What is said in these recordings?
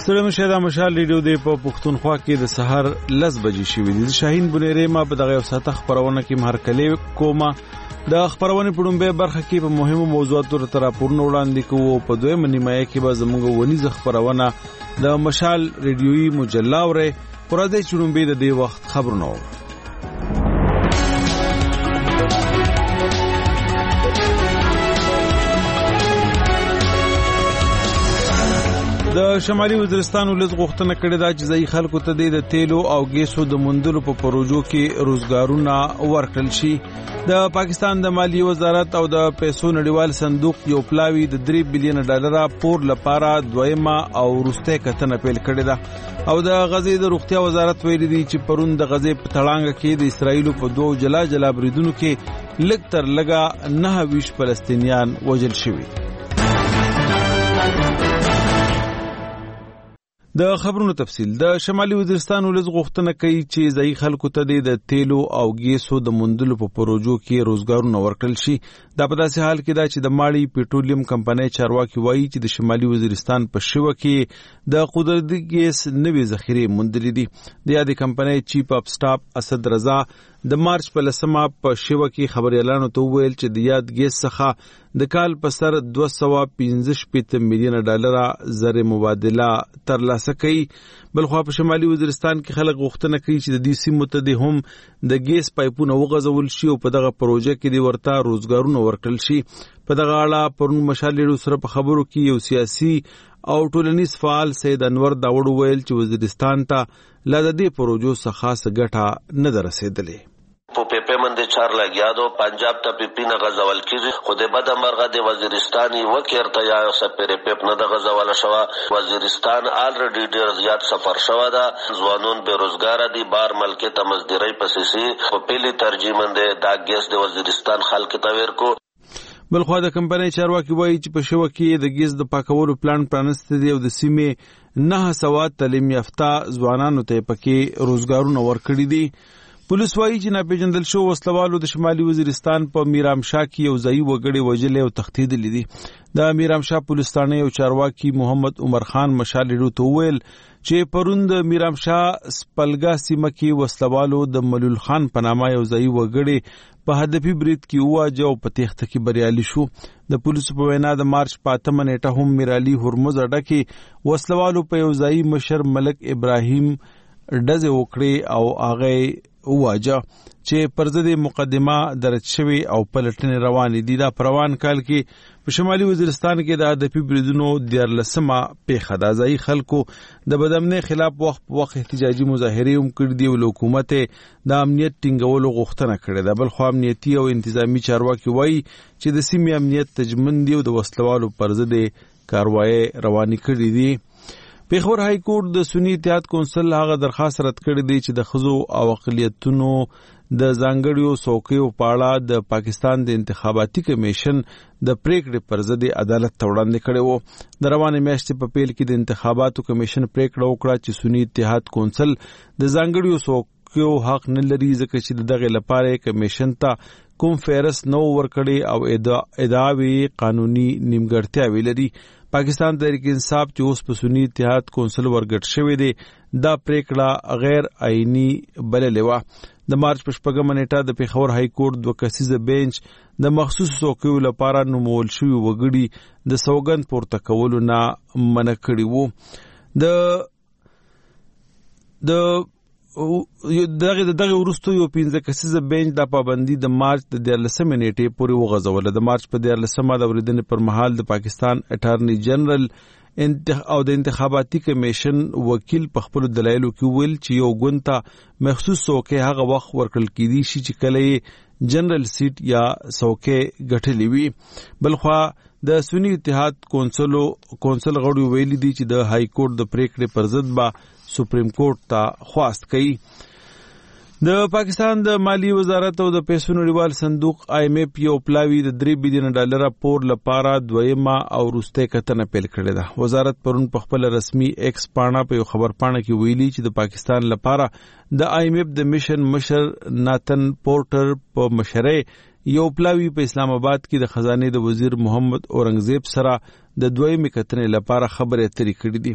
ستړي مشه د مشال ریډیو دی په پښتونخوا کې د سحر 10 بجې شوې دي. شاهین بنيري ما په دغه ساته خبرونه کې مهرکلي کومه د خبرونه په ډومبه برخه کې په مهمو موضوعاتو تر راپورونه وړاندې کوو. په دویمه نیمایه کې به زموږ ونیز خبرونه د مشال ریډیوي مجله وره پر دې چړومبه د دې وخت خبرونه د شمالي وزیرستان ولز غوښتنه کړې ده چې ځای خلکو ته د تیلو او ګیسو د موندلو په پروژو کې روزګارونه ورکړل شي. د پاکستان د مالیې وزارت او د پیسو نړیوال صندوق یو پلاوی د 3 بلین ډالر پور لپاره دویمه او وروسته کتنه پیل کړې ده او د غزې د روغتیا وزارت ویلي دی چې پرون د غزې په تړانګ کې د اسرایل په دوه جلا بریدونو کې لږ تر لږه 29 فلسطینیان وژل شوي. د خبرونو تفصیل. د شمالي وزیرستان ولز غوښتنه کوي چې ځای خلکو ته د تیلو او ګیسو د موندلو په پروژو کې روزګارونه ورکړل شي. دا په داسې حال کې ده چې د ماړی پېټرولیم کمپنۍ چارواکي وایي چې د شمالي وزیرستان په شیوه کې د قدرتي ګیس نوې ذخیرې موندلې دي. د یادې کمپنۍ چیف اف سټاف اسد رضا د مارچ په 10 په شیوه کې خبريالانو ته ویل چې د یاد ګیس څخه د کال په سر 215 میلیون ډالر زر مبادله ترلاسه کړي. بلخو په شمالي وزیرستان کې خلک غوښتنه کوي چې د دې سیمو ته د هم د ګیس پایپونه وغځول شي او په دغه پروژه کې د ورته روزګارونه ورکړل شي. په دغه اړه پرون مشالې سره په خبرو کې یو سیاسي او ټولنیز فعال سید انور داوود ویل چې وزیرستان ته لا د دې پروژو څخه خاصه ګټه نه درسېدلې. په پیپې باندې 4 لګیا دو پنجاب ته پیپی نه غزول کیږي خو د بد مرغه د وزیرستاني وکړته یا سپېره پیپ نه د غزول شوه. وزیرستان الریډي ډیر زیات سفر شوه ده. ځوانون بیروزګار دي بار ملک ته مزدوري پسې په پیلي ترجمه د ګیس د وزیرستان خلک ته ورکو. بلخو د کمپنۍ چارواکي وایي چې په شوه کې د ګیس د پاکولو پلان پرانسته دی او د سیمې 900 تعلیم یافته ځوانانو ته پکې روزګارونه ورکړي دي. پولیس وایي چې ناپېژندل شو وسلوالو د شمالي وزیرستان په میرامشاه کې یو ځای وګړي وژلې او تښتېدلې دي. د میرامشاه پولیس ثانه یو چارواکي محمد عمر خان مشالې ته وویل چې پرون د میرامشاه سپلګا سیمه کې وسلوالو د ملول خان په نامه یو ځای وګړي په هدفي برید کې وواجه او په تېښته کې بریالي شو. د پولیسو په وینا د مارچ په 8 نیټه هم میرالي هرمز اډه کې وسلوالو په یو ځای مشر ملک ابراهیم ډزې وکړې او هغه وواجه چې پر ضد مقدمه درج شوی او پلټنې روانې دي. دا پروان کال کې په شمالي وزیرستان کې د هدفي بریدونو 14مه پیښه ده. ځای خلکو د بدامنۍ خلاف وخت احتجاجي مظاهرې هم کړې دي او حکومت د امنیت ټینګولو غوښتنه کړې ده. بلخو امنیتي او انتظامی چارواکي وایي چې د سیمې امنیت تضمین دی او د وسلوالو پر ضد کاروایی روانې کړې دي. پیښور های کورټ د سنی اتحاد کونسل هغه درخواست رد کړی دی چې د خزو او اقلیتونو د ځانګړیو څوکیو په اړه د پاکستان د انتخاباتي کمیشن د پریکړې پر ضد عدالت ته وړاندې کړی وو. د روانې میاشتې په پیل کې د انتخاباتو کمیشن پریکړه وکړه چې سنی اتحاد کونسل د ځانګړیو څوکیو حق نه لري ځکه چې دغه لپاره کمیشن ته کوم فیرس نو ورکړي او ادعاوی قانوني نیمګړتیاوې لري. پاکستان تحریک انصاف چې اوس په سنی اتحاد کونسل ورګټ شوی دی دا پریکړه غیر آئینی بللې وه. د مارچ په 4 نیټه د پیښور های کورټ 2 کسیزه بینچ د مخصوص څوکیو لپاره نومول شوي وګړي د سوګند پورته کولو نه منع کړي وو. دغه وروسته یو 15 کسیزه بینچ د پابندي د مارچ د 14 نیټې پورې وغځوله. د مارچ په 14 د اوریدنې پر مهال د پاکستان اټارنی جنرال او د انتخاباتي کمیشن وکیل په خپل دلایلو کې ویل چې یو ګونته مخصوص څوکۍ هغه وخت ورکړل کېدی شي چې کله جنرال سیټ یا څوکۍ ګټلې وي. بلخو د سنی اتحاد کونسل غړو ویلي دي چې د های کورټ د پریکړې پر ضد به سپریم کورټ ته خواست کوي. د پاکستان د مالیې وزارت او د پیسو نړیوال صندوق IMF یو پلاوی د 3 بلین ډالر پور لپاره دویمه او وروسته کتنه پیل کړې ده. وزارت پرون په خپل رسمي ایکس پاڼه په یو خبر پاڼه کې ویلي چې د پاکستان لپاره د IMF د میشن مشر ناتن پورټر په مشرۍ یو پلاوی په اسلام آباد کې د خزانه د وزیر محمد اورنګزیب سره د دویمې کتنې لپاره خبرې اترې کړې دي.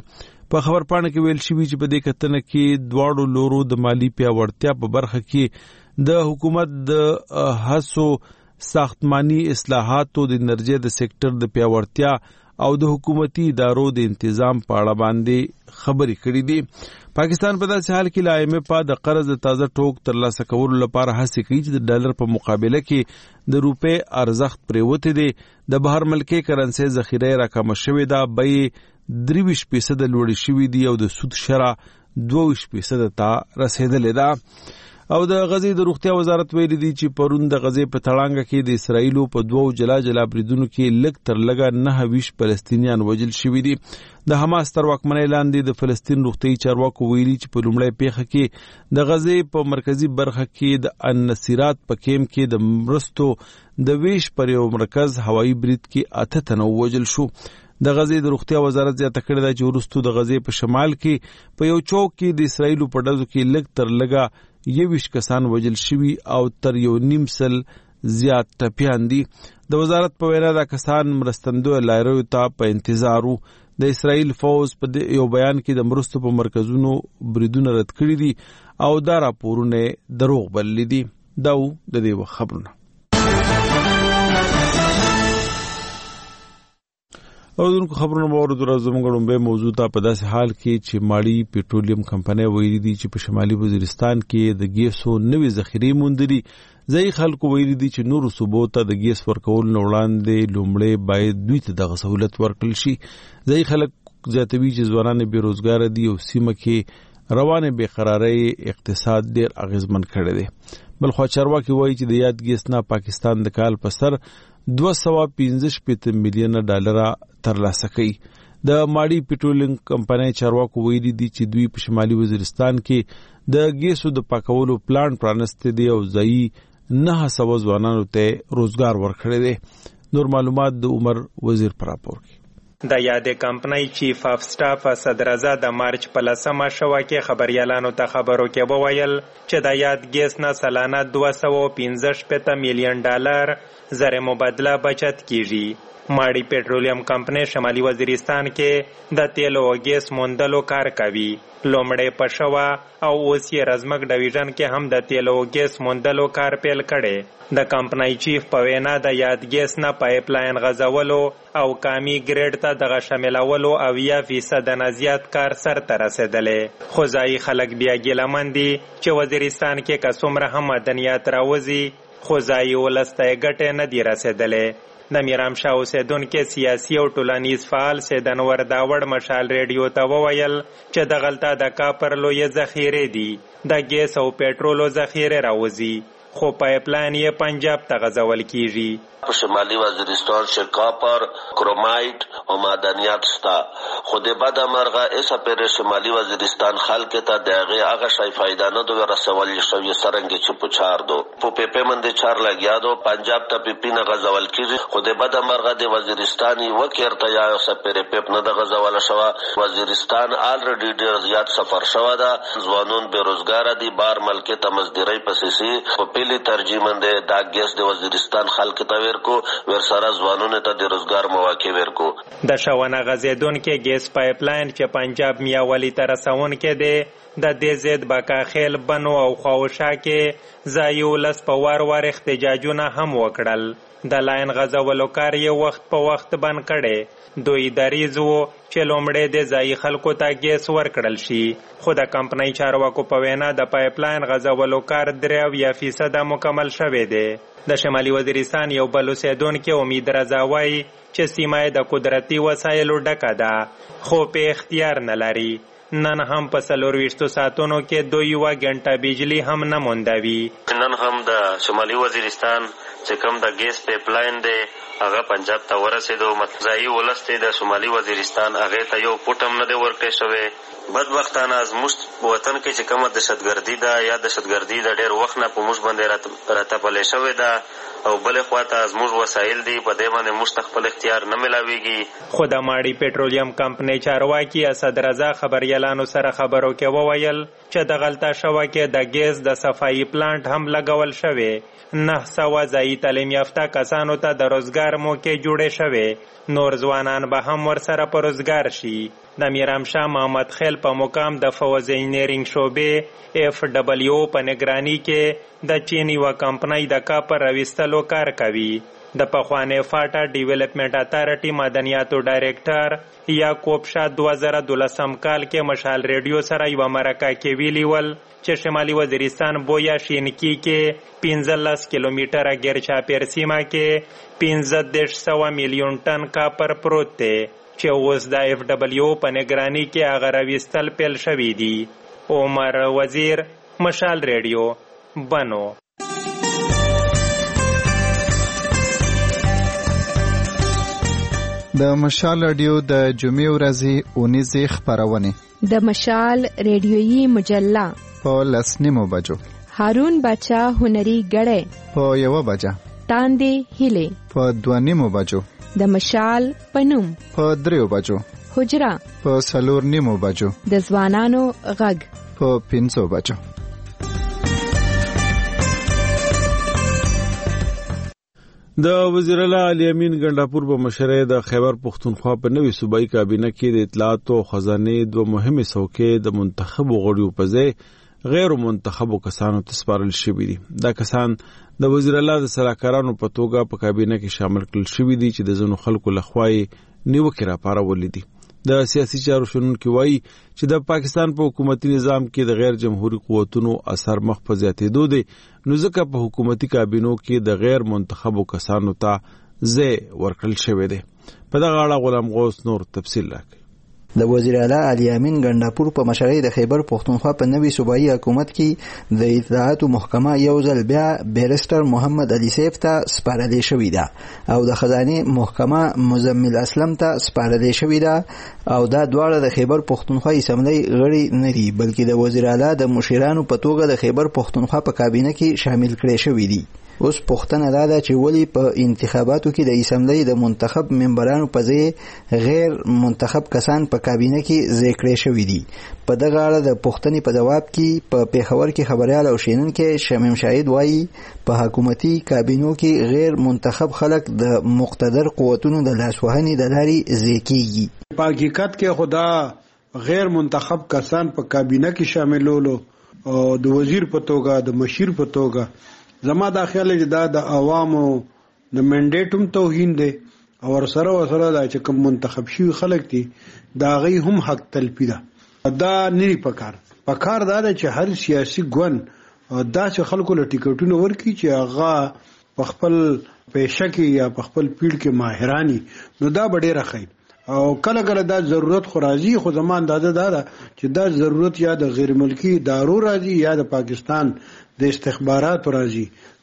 په خبرپاڼه کې ویل شوي چې په دې کتنه کې دواړو لورو د مالی پیاوړتیا په برخه کې د حکومت د هڅو ساختماني اصلاحاتو د انرژي د سېکټر د پیاوړتیا او د حکومتي ادارو د تنظیم په اړه باندې خبرې کړې دي. پاکستان په داسې حال کې لا IMF د قرض د تازه ټوک ترلاسه کولو لپاره هڅې کوي چې د ډالر په مقابله کې د روپے ارزښت پریوتی دی. د بهر ملکي کرنسي ذخیره راکمه شوې ده، بیې 23% لوړې شوې دي او د سود شرح 22% ته رسیدلې ده. او د غزې د روغتیا وزارت ویلي دی چې پرون د غزې په تړانګه کې د اسرایلو په 2 جلا بریدونو کې لږ تر لږه 29 فلسطینیان وژل شوي دي. د حماس تر واکمنۍ لاندې د فلسطین روغتیايي چارواکو ویلي چې په لومړۍ پیښه کې د غزې په مرکزی برخه کې د النصیرات په کیمپ کې د مرستو د ویش پر یو مرکز هوایي برید کې 8 تنه وژل شو. د غزې د روغتیا وزارت زیاته کړې ده چې وروسته د غزې په شمال کې په یو چوک کې د اسرایلو په ډزو کې لږ تر لږه 21 کسان وژل شوي او تر 1.5 زیات ټپیان دي. د وزارت په وینا دا کسان مرستندوی لایرو ته په انتظار وو. د اسرایل فوز په یو بیان کې د مرستو په مرکزونو بریدونه رد کړي دي او دا راپورونه دروغ بللي دي. دا د دې خبرونه. او دونکو خبرونه باورد راځم غړم به موضوع ته په داسې حال کې چې ماړی پېټرولیم کمپنۍ ویلي دي چې په شمالي وزیرستان کې د ګیسو نوې ذخیرې موندلي. ځای خلکو ویلي دي چې نورو صوبو ته د ګیس ورکول نه وړاندې لومړی باید دوی ته دغه سہولت ورکړل شي. ځای خلک زیاتوي چې ځوانان بیروزګار دي او سیمه کې روانه بېقرارۍ اقتصاد ډېر اغیزمن کړی دی. بلخوا چارواکي وایي چې د یاد ګیس نه پاکستان د کال په سر 215 میلیونه ډالر ترلاسه کوي. د ماړی پېټرولیم کمپنۍ چارواکو ویلي دي چې دوی په شمالي وزیرستان کې د ګیسو د پاکولو پلانټ پرانستی دی او ځایي 900 ځوانانو ته روزګار ورکړی دی. نور معلومات د عمر وزیر پر راپور کې. د یادې کمپنۍ چیف اف سټاف صدرزا د مارچ په 10مه شوه کې خبریالانو ته خبرو کې وویل چې د یاد ګیس نه سالانه 215 میلیون ډالر زر مبادله بچت کیږي. ماړی پېټرولیم کمپنۍ شمالي وزیرستان کې د تیلو او ګیس موندلو کار کوي. لومړی په شوه او اوس یې رزمک ډویژن کې هم د تیلو او ګیس موندلو کار پیل کړي. د کمپنۍ چیف په وینا د یاد ګیس نه پایپ لاین غځولو او کامی ګریډ ته دغه شاملولو 80% نه زیات کار سرته رسېدلی. خو ځایي خلک بیا ګیلمن دي چې وزیرستان کې که څومره هم مدنیات راوځي خو ځایي ولس ته یې ګټې نه دي رسېدلی. د میرامشاه اوسیدونکي سیاسي او ټولنیز فعال سید انور داوړ مشال ریډیو ته وویل چې دغلته د کاپر لویې ذخیرې دي. د ګیس او پېټرولو ذخیرې راوځي خو پایپ لاین یې پنجاب ته غځول کیږي. په شمالي وزیرستان کې کاپر، کرومایټ او معدنیات شته، خو د بده مرغه ایسه پر شمالي وزیرستان خلک ته دغه هغه شی فائدہ نه دوی رسول شوی سرنګ چې پچار دو په پیپمند چار لګیا دو پنجاب ته پیپینه غځول کیږي. خو د بده مرغه د وزیرستاني وکړه یا سپره پیپ نه د غځول شوی. وزیرستان الریډي ډیر زیات سفر شوی دا ځوانون بیروزګار دي، بار ملک ته مزدوري پسې په پیلي ترجمند دا ګیس د وزیرستان خلک ته ورکو ورسره ځوانونه ته د روزګار مواقع ورکو. د شونه غځیدونکي ګیس پایپ لاین چې پنجاب میاولی ته رسونکی دی د دې ضد بکاخیل بنو او خواوشا کې ځایي ولس په وار احتجاجونه هم وکړل. د لاین غځولو کار یې وخت په وخت بند کړی. دوی دریځ وو چې لومړی د ځایي خلکو ته ګیس ورکړل شي. خو د کمپنۍ چارواکو په وینا د پایپ لاین غځولو کار 83% مکمل شوی دی. د شمالي وزیرستان یو بل اوسیدونکی امید رضا وایي چې سیمه د قدرتي وسایلو ډکه ده خو په اختیار نه لري. نن هم په 24 ساعتونو کې 2 غنټه بجلی هم نه موندوي. نن هم د شمالي وزیرستان چې کوم د ګیس پایپ لاین دی هغه پنجاب ته ورسېدو. ځایي ولس ته د شمالي وزیرستان هغې ته یو پوټ هم نه دی ورکړی شوی. بدبختانه زموږ وطن کې چې کومه دهشتګردي ده یا دهشتګردي د ډېر وخت نه په موږ باندې راتپلی شوې ده او بلې خواته زموږ وسایل دي په دې باندې موږ ته خپل اختیار نه میلاویږي. خو د ماړی پېټرولیم کمپنۍ چارواکي اسد رضا خبریالانو سره خبرو کې وویل چې د غلطه شوه کې د ګیس د صفایي پلانټ هم لګول شوی. 900 ځایي تعلیم یافته کسانو ته د روزګار موقع جوړې شوې. نور ځوانان به هم ورسره په روزګار شي. د میرامشاه محمد خیل په مقام د فوز انجینرینګ شعبې FW په نگرانی کې د چین یوه کمپنۍ د کاپر راویستلو کار کوي. د پخوانۍ فاټا ډیولپمنټ اتارټي مدنیاتو ډایرکټر یعقوب شاه 2012 کال کې مشال ریډیو سره یوه مرکه کې ویلي ول چې شمالي وزیرستان بویا شینکی کې 15 کیلومتره ګیرچاپیر سیمه کې 1500 میلیون ټن کاپر پروت دی چې اوس د FW په نگرانی کې هغه راویستل پیل شوي دي. عمر وزیر، مشال ریډیو، بنو. د مشال رادیو د جمعې ورځې اونیزې خپرونې د مشال ریډیویي مجله په 10:30 بجو، هارون باچا هنري غړې په 1 بجه، تاندې هیلې په 2:30 بجو، د مشال پنوم په 3 بجو، حجره په 4:30 بجو، د ځوانانو غږ په 5 بجو. د وزیر اعلی علي امین ګنداپور په مشرۍ د خیبر پختونخوا په نوې صوبایي کابینه کې د اطلاعات او خزانه دوه مهمه څوکۍ د منتخب غړیو په ځای غیر منتخبو کسانو ته سپارل شوي دي. دا کسان د وزیر اعلی د سلاکارانو په توګه په کابینه کې شامل کړل شوي دي چې د ځینو خلکو لخوا نیوکې راپارولې دي. د سیاسي چارو شنونکي وایي چې د پاکستان په حکومتي نظام کې د غیر جمهوریت قوتونو اثر مخ په زیاتېدو دی، نو ځکه په حکومتي کابینو کې د غیر منتخبو کسانو ته ځای ورکړل شوی دی. په دغه اړه غلام غوث نور تفصیل راکړي. د وزیر اعلی علي امین ګنداپور په مشرۍ د خیبر پختونخوا په نوې صوبایي حکومت کې د اطلاعاتو محکمه یو ځل بیا بیرسټر محمد علي سیف ته سپارلې شوې ده او د خزانه محکمه مزمل اسلم ته سپارلې شوې ده او دا دواړه د خیبر پختونخوا اسمبلی غړي نه دي بلکې د وزیر اعلی د مشیرانو په توګه د خیبر پختونخوا په کابینه کې شامل کړي شوې دي. اوس پوښتنه دا ده چې ولی په انتخاباتو کې د اسمبلی د منتخب ممبرانو په ځای غیر منتخب کسان په کابینه کې ځای کړي شوي دي. په دغه اړه د پوښتنې په جواب کې په پیښور کې خبريال او شینونکي شمیم شاهد وایي په حکومتي کابینو کې غیر منتخب خلک د مقتدر قوتونو د لاسوهنې د لارې ځای کیږي. په حقیقت کې خدا غیر منتخب کسان په کابینه کې شاملولو او د وزیر په توګه د مشیر په توګه زما دا خیال دی دا د عوامو د منډیټ هم توهین دی او سره دا چې کوم منتخب شوي خلک دي دا غي هم حق تلفي ده. دا نری پکار دا ده چې هر سیاسي ګوند داسې خلکو له ټیکټونو ورکړي چې هغه په خپل پیشه کې یا په خپل پیډ کې ماهرانی، نو دا به ډېره ښه او کله دا ضرورت خو راځي، خو زما اندازه دا ده چې دا ضرورت یا د غیر ملکی ادارو راځي یا د پاکستان د استخباراتو راځي،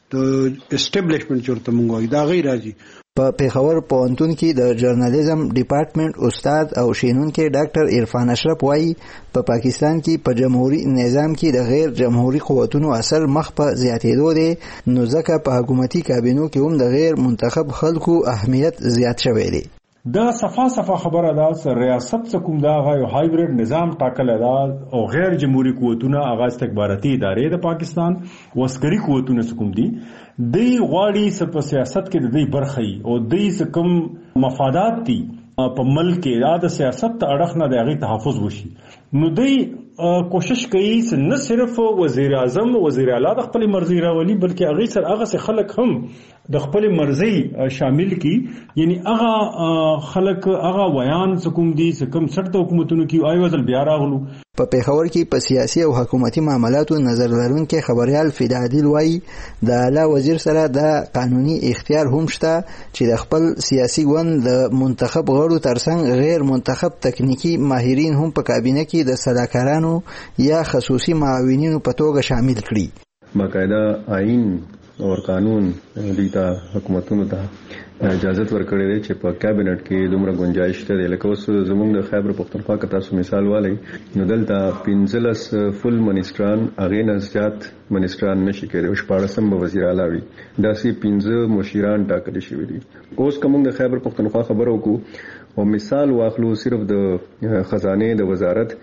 د اسټابلیشمنت چورته مونږ وایي دا غیر راځي. په پیښور پوهنتون کې د جرنالیزم ډپارټمنټ استاد او شینونکي ډاکټر عرفان اشرف وایي په پاکستان کې په جمهوریت نظام کې د غیر جمهوریت قوتونو اثر مخ په زیاتېدو دی، نو ځکه په حکومتي کابینو کې هم د غیر منتخب خلکو اهمیت زیات شوی دی. دا صفا خبره ده چې ریاست څخه دا یو هایبرید نظام ټاکل ده او غیر جمهوریت قوتونه هغه استخباراتي ادارې د پاکستان وسکري قوتونه څخه دي د غواړي په سیاست کې د دې برخې او د دې کوم مفادات دي په ملک کې د سیاست اړخ نه د هغه تحفظ وشي، نو دوی کوشش کوي چې نه صرف وزیر اعظم وزیر اعلی د خپل مرزي راولي بلکې هغه سره هغه خلک هم د خپل مرزي شامل کی، یعنی هغه خلک هغه ویان کوم دي چې کوم سرته حکومتونو کې آیوازل بیا راغلو. په پیښور کې په سیاسي او حکومتي معاملاتو نظر لرونکي خبريال فدادیل وایي د اعلی وزیر سره د قانوني اختیار هم شته چې د خپل سیاسي ګوند د منتخب غړو ترڅنګ غیر منتخب تکنیکی ماهرین هم په کابینه کې د سلاکارانو یا خصوصي معاونینو په توګه شامل کړي. باقاعده آئین او قانون دیتا حکومتونو ته اجازه ورکړې ده چې په کابینټ کې دومره گنجائش ته لکه اوس زموږ د خیبر پختونخوا کې تاسو مثال والی نو دلته 15 فل منیسټران هغه نه زیات منیسټران نشي کېدای او 14 به وزیر اعلی وي، داسې 15 مشیران ټاکل شوي دي. اوس کوم د خیبر پختونخوا خبرو کو او مثال واخلو صرف د خزانه د وزارت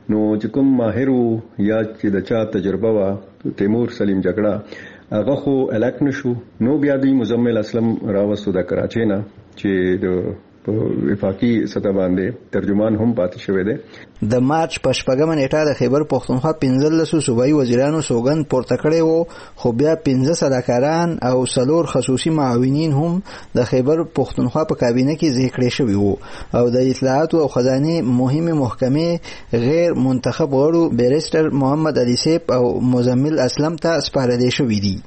نو چې کوم ماهر یا چې د چا تجربه وا تیمور سلیم جګړه هغه خو الک نشو نو بیا د مزمل اسلم راوستو د کراچۍ نه چې د وفاقي سطح باندې ترجمان هم پاتې شوی دی. د مارچ په 8 نیټه د خیبر پختونخوا 15 صوبایي وزیرانو سوګند پورته کړی وو خو بیا 15 صداکاران او 4 خصوصي معاونین هم د خیبر پختونخوا په کابینه کې ځای کړی شوی وو او د اطلاعات او خزانه مهمه محکمې غیر منتخب غړو بیرستر محمد علي سیب او مزمل اسلم ته سپارل شوی دي.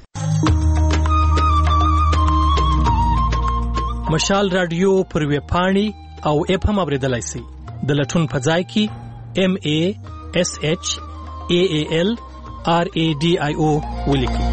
مشال رادیو پر ویب پاڼې او اپ هم اوریدلای شئ. د لټون په ځای کې MASHALRADIO ولیکئ.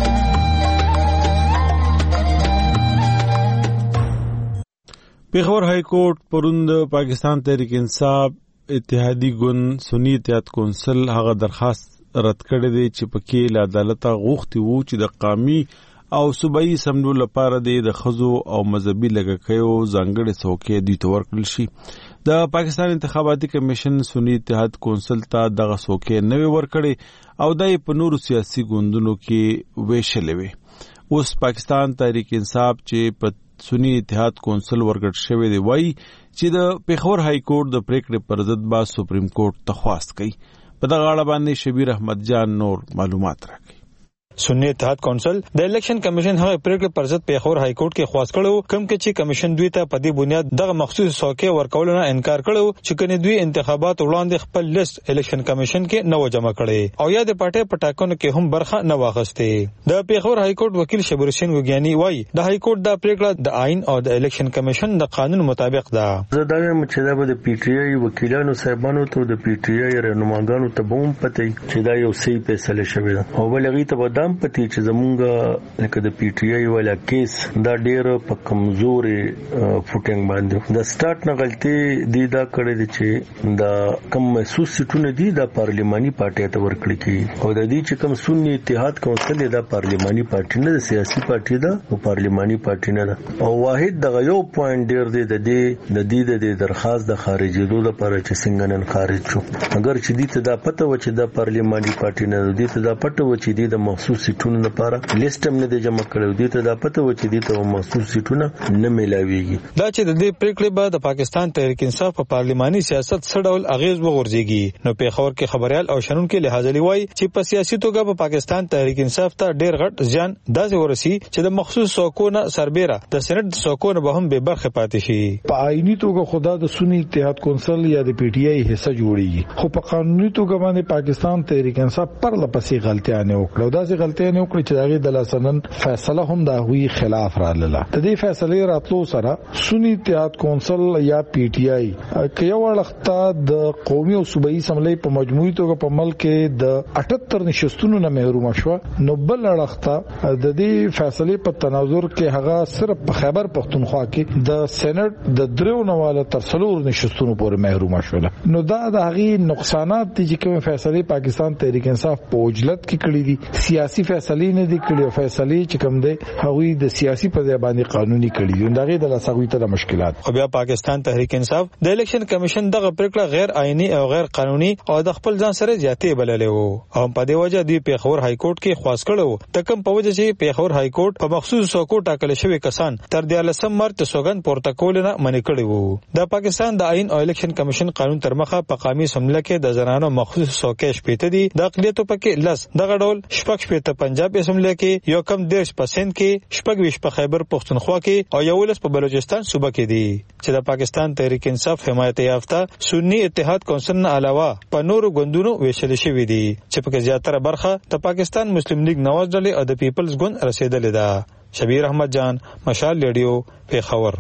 پیښور های کورټ پرون د پاکستان تحریک انصاف اتحادی ګوند سنی اتحاد کونسل هغه درخواست رد کړی دی چې پکې له عدالت غوښتي وو چې د قومي او صوبایي سمندور لپاره د خزو او مذهبي لګکیو ځانګړي څوکۍ دوی ته ورکړل شي. د پاکستان انتخاباتي کمیشن سنی اتحاد کونسل ته دغه څوکۍ نه ورکړي او دای په نورو سیاسي ګوندونو کې ویشلې وي. اوس پاکستان تحریک انصاف چې په سنی اتحاد کونسل ورګټ شوی دی وایي چې د پیښور های کورټ د پریکړې پر ضد با سپریم کورټ ته خواست کوي. په دغه اړه باندې شبیر احمد جان نور معلومات راکړي. سنی اتحاد کونسل د الیکشن کمیشن هغه پریکړه پر ضد پیښور های کورټ کې خواست کړو کوم کې چې کمیشن دوی ته په دې بنیاد دغه مخصوص څوکۍ ورکول نه انکار کړو چې کني دوی انتخابات وړاندې خپل لیست الیکشن کمیشن کې نو جمع کړي او یا د پټه پټاکونو کې هم برخه نه واغسته. د پیښور های کورټ وکیل شبیر حسین وګیانی وایي د های کورټ د پریکړه د آئین او د الیکشن کمیشن د قانون مطابق ده. زه دا وایم چې د پی ټی آی وکیلانو صاحبانو ته د پی ټی آی رهنماګانو ته بوم پته چې دا یو صحیح فیصله شوی ده او بلغی ته بدام پتی چې زمونږ لکه د پی ټی آی والا کیس دا ډیر په کمزوري فوټینګ باندې د سٹارټ نه غلطي دی دا کړی دی چې دا کم محسوس سیټونه دي د پارلیماني پارټي ته ورکړي کی او د دې چې کم سنی اتحاد کونسل دا پارلیماني پارټي نه د سیاسي پارټي ده او پارلیماني پارټي نه ده او واحد د یو پوینټ ډیر دی د دې د درخواست د خارجېدو لپاره چې څنګه نن خارج شو اگر چې دې ته دا پته و چې د پارلیماني پارټي نه دي ته دا پته و چې د مخصوص سیټونو لپاره لیست هم نه جمع کړو دي ته دا پته و چې دي ته مخصوص سیټونه نه ملاويږي. دا چې د دې پریکړې بعد د پاکستان تحریک انصاف په پارلیماني سیاست څه ډول اغیز وغورځيږي نو پیښور کې خبريال او شنونکو لحاظ لوي چې په سیاسي توګه په پاکستان تحریک انصاف ته ډېر غټ ځان داسې ورسي چې د مخصوص څوکونه سربېره د سېنات څوکونه به هم به برخه پاتې شي. په آئینی توګه خدا د سنی اتحاد کونسل یا د پی ټی آی حصہ جوړیږي خو په قانوني توګه باندې پاکستان تحریک انصاف پر لپسې غلطیاں وکړه دا چې غلطیاں وکړي چې دغه د لاسنن فیصله هم د هوی خلاف را لاله. د دې فیصله راتلو سره سنی اتحاد کونسل یا پی ټی آی کې یو وخت د قومي او صوبایي اسمبلی په مجموعي توګه په ملک کې د 78 نشستونو نه محروم شو نو بل وخت د دې فیصله په تناظر کې هغه صرف په خیبر پختونخوا کې د سېنات د درو نواله تر 4 نشستونو پورې محروم شول نو دا د هغه نقصانات چې کوم فیصله پاکستان تحریک انصاف په اوجلت کې کړی دي سیاسي فیصله نه دي کړی فیصله چې کوم دی هغه د سیاسي په ځای باندې قانوني کړی دي دغه د لاسغوي ته مشکلات. خو بیا پاکستان تحریک انصاف د الیکشن کمیشن دغه پریکړه غیر آئینی او غیر قانوني او د خپل ځان سره زیاتې بللې وو او په دې وجه دی پیښور های کورټ کې خواست کړو تکم په وجه چې پیښور های کورټ په مخصوص څوکو ټاکل شوی کسان تر 14 مارچ سوګند پورته کول نه منې کړی وو. د پاکستان د آئین او الیکشن کمیشن قانون تر مخه په قومي سمله کې د زنانو مخصوص څوکې شپېته دي د اقلیتو پکې لس دغه ډول شپږ شپېته پنجاب اسمبلی کې یو کم 10% کې شپږ ویش په خیبر پختونخوا کې او یو لس په بلوچستان صوبه کې دي چې د پاکستان تحریک انصاف حمایت یافته سنی اتحاد کونسل نه علاوه په نورو ګوندونو ویشل شوی دي چې په زیاتره برخه د پاکستان مسلم لیگ نواز ډلې او د پیپلز ګوند رسیدلې ده. شبیر احمد جان مشال ریډیو پیښور.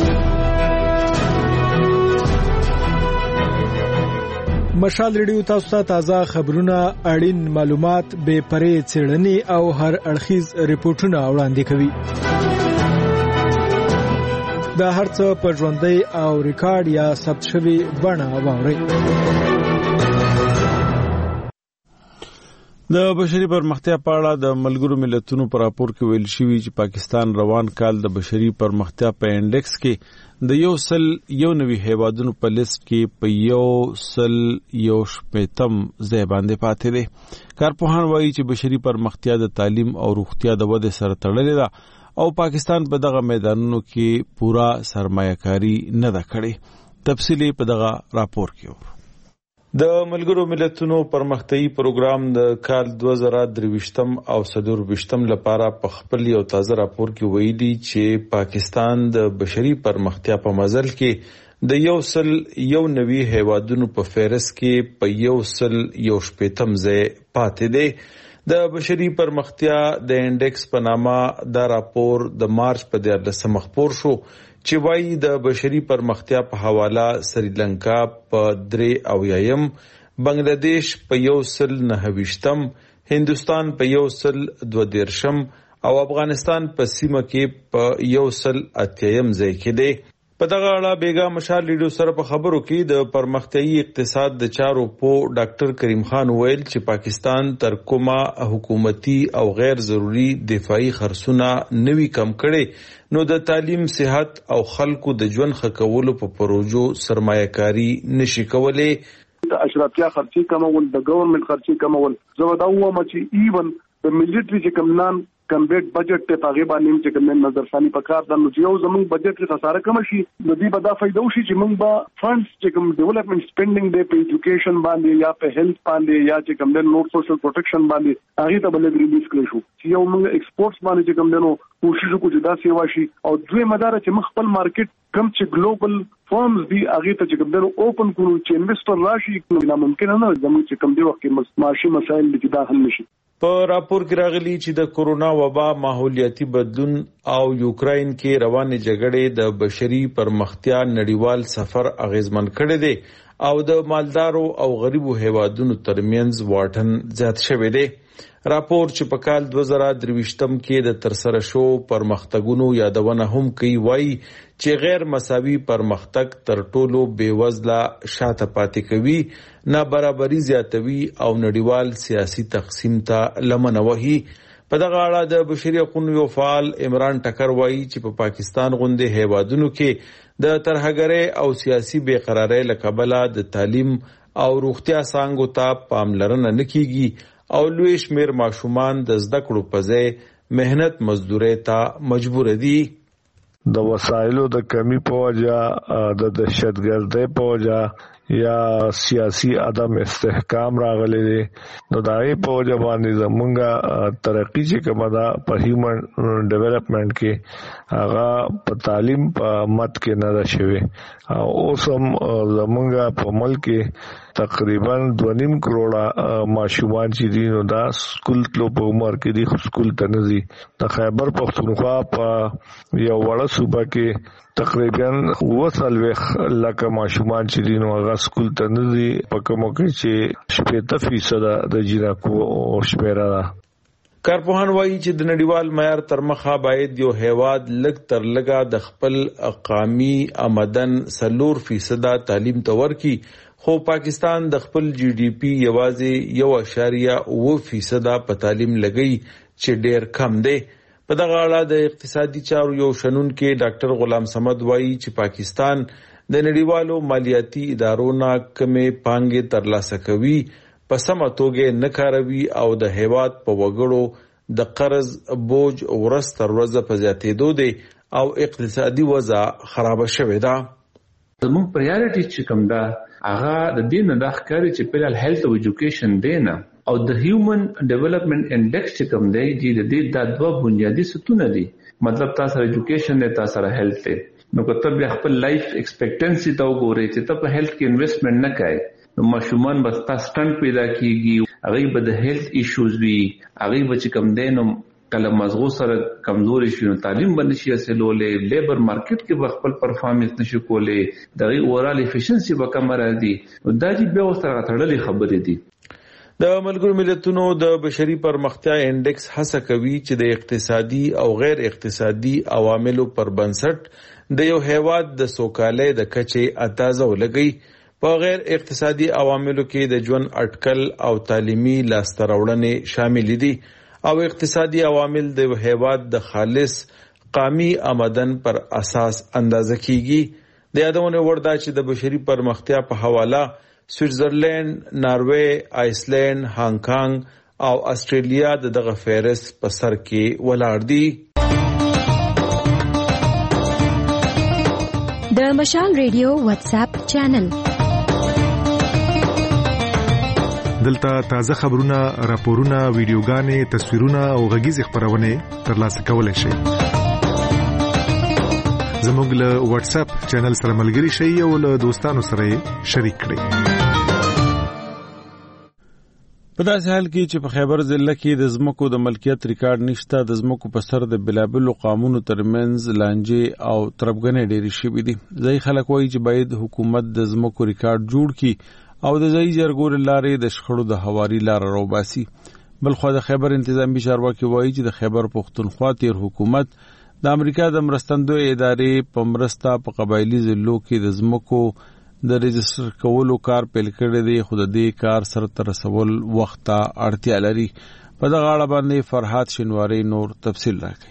مشال ریډیو تاسو ته تازه خبرونه اړین معلومات به پرې څېړنې او هر اړخیز ریپورتونه وړاندې کوي. دا هرڅه په ژوندۍ او ریکارډ یا ثبت شوی بڼه واورئ. د بشري پرمختیا په اړه د ملګرو ملتونو په راپور کې ویل شوی چې پاکستان روان کال د بشري پرمختیا په انډیکس کې د 191 هیوادونو په لیست کې په 180 ځای باندې پاتې دی. کارپوهان وایي چې بشري پرمختیا د تعلیم او روغتیا د ودې سره تړلې ده او پاکستان په دغه میدانونو کې پورا سرمایه‌کاري نه ده کړې. تفصیلی په دغه راپور کې د ملګرو ملتونو پرمختیايي پروګرام د کال 2023 او 2024 لپاره په خپل یو تازه راپور کې ویلي چې پاکستان د بشري پرمختیا په مزل کې د 190 هیوادونو په فهرست کې په 180 ځای پاتې دی. د بشري پرمختیا د انډیکس په نامه دا راپور د مارچ په 14 خپور شو چې وایي د بشري پرمختیا په حواله سریلانکا په 3 بنگلاديش په 129 هندوستان په 132 او افغانستان په سیمه کې په 180 ځای کې دی. په دغه اړه بیګا مشال لیډو سره په خبرو کې د پرمختیايي اقتصاد د چارو په ډاکټر کریم خان ویل چې پاکستان تر کومه حکومتي او غیر ضروري دفاعي خرڅونه نوي کم کړي نو د تعلیم، صحت او خلکو د ژوند ښه کولو په پروژو سرمایه‌کاري نشي کولای. د اشرافیه خرچي کمول، د ګورنمنت خرچي کمول، زه دا وایم چې ایون د ملټری چې کم نان کمبیټ بجټ ته پاغي باندې چې کوم نظر ثاني پکار د نو یو زمون بجټ کې خساره کم شي د دې په دا فائدہ وشي چې موږ به فندز چې کوم ډیولپمنٹ سپینډینګ دی په ایجوکیشن باندې یا په هیلث باندې یا چې کوم د نور سوشل پروټیکشن باندې هغه ته بل ریلیز کړی شو چې یو موږ ایکسپورټس باندې چې کوم دنو کوشش وکړو چې دا سیوا شي او دوی مدار چې مخ خپل مارکیټ کم چې ګلوبل فارمز دی هغه ته چې کوم دنو اوپن کړو چې انویسټر راشي نو ممکن نه زموږ چې کوم دی وخت کې معاشي مسایل دي دا حل نشي. په راپور کې راغلي چې د کورونا وبا، ماحولیاتي بدلون او یوکراین کې روانې جګړې د بشري پرمختیا نړیوال سفر اغیزمن کړی دی او د مالدارو او غریبو هیوادونو ترمنځ واټن زیات شوی دی. راپور چې په کال 2023 کې د ترسره شو پرمختګونو یادونه هم کوي وایي چې غیر مساوي پرمختګ تر ټولو بیوزله شاته پاتې کوي، نابرابري زیاتوي او نړیوال سیاسي تقسیم ته لمنه وهي. په دغه اړه د بشري حقوقو یو فعال عمران ټکر وایي چې په پاکستان غوندې هیوادونو کې د ترهګرۍ او سیاسي بې قرارۍ له کبله د تعلیم او روغتیا څانګو ته پاملرنه نه کیږي او لوی شمیر ماشومان د زده کړو په ځای مهنت مزدورۍ ته مجبور دي. د وسایلو د کمی په وجه، د دهشتګردۍ په وجه یا سیاسي عدم استحکام راغلي دي نو دای په وجه باندې زمونږه ترقی چې کومه ده په هیومن ډیولپمنٹ کې هغه په تعلیم په مت کې نه ده شوی او اوس هم زمونږه په ملک کې تقریبا 2.5 کروڑه ماشومان چې دي نو دا سکول تلو په عمر کې دي سکول ته نه ځي. د خیبر پختونخوا په یو وړه صوبه کې تقریبا 40 لک ماشومان چې دي نو هغه سکول ته نه ځي په کومو کې چې 70% د جنکو شمیره ده. کارپوهان وایي چې د نړیوال معیار تر مخه باید یو هیواد لږ تر لږه د خپل قومي آمدن 4% تعلیم ته ورکړي، خو پاکستان د خپل جی ډی پی یوازې 1.9% په تعلیم لګي چې ډیر کم دی. په دغه اړه د اقتصادي چارو یو شنونکي ډاکټر غلام صمد وایي چې پاکستان د نړیوالو مالیاتي ادارو نه کمې پانګې ترلاسه کوي، په سمه توګه نه کاروي او د هیواد په وګړو د قرض بوج ورځ تر ورځې په زیاتېدو دی او اقتصادي وضع خراب شوې ده. زموږ پریارټي چې کوم ده هغه د دې نه د ښکاري چې په هیلث او ایجوکیشن دی نه او د هیومن ډیولپمنٹ انډیکس چې کوم دی د دې د دوه بنیادی ستونه دي، مطلب تاسو ایجوکیشن نه تاسو هیلث دی نو کتب خپل لایف ایکسپیکټنسي ته وګورئ چې ته په هیلث کې انویسټمنټ نه کوي نو ماشومان بس تاسو سټنټ پیدا کیږي، هغه به د هیلث ایشوز وي، هغه به چې کوم دی نو کله مزغو سره کمزوري شي نو تعلیم باندې شي اصلولې لیبر مارکیټ کې خپل پرفارمنس نشي کولې، دغه اورال افیشنسي به کم راځي نو دا چې به وسره تړلې خبرې دي. د ملګرو ملتونو د بشري پرمختیا انډیکس هڅه کوي چې د اقتصادي او غیر اقتصادي عواملو پر بنسټ د یو هیواد د سوکالۍ د کچې اندازه ولګي. په غیر اقتصادي عواملو کې د ژوند اټکل او تعلیمي لاسته راوړنې شامل دي او اقتصادي عوامل د هیواد د خالص قومي آمدن پر اساس اندازه کیږي. د یادونه وردا چې د بشري پرمختیا په حواله سویټزرلند، ناروې، آیسلند، هانګ کانګ او استرالیا دغه فهرست په سر کې ولاړ دي. د مشال ریډیو واتس اپ چینل دلته تازه خبرونه، راپورونه، ویډیوګانې، تصویرونه او غږیز خبرونه ترلاسه کولای شئ. زموږ له واتس اپ چینل سره ملګري شئ او له دوستانو سره شریک کړئ. په داسې حال کې چې په خیبر ضلع کې د ځمکو د ملکیت ریکارډ نشته، د ځمکو په سر د بلابلو قانونو ترمنځ لانجې او تربګنې ډېرې شوې دي. ځای خلک وایي چې باید حکومت د ځمکو ریکارډ جوړ کړي او د ځای جرګو لارې د شخړو د هواري لار راوباسي. بلخو د خیبر انتظامی چارواکي وایي چې د خیبر پښتونخوا تیر حکومت د امریکا د مرستندوی ادارې په مرسته په قبایلی ضلعو کې د ځمکو د رجستر کولو کار پیل کړی دی، خو د دې کار سره تر رسول وخت ته اړتیا لري. په دغه اړه باندې فرحات شینواری نور تفصیل راکړي.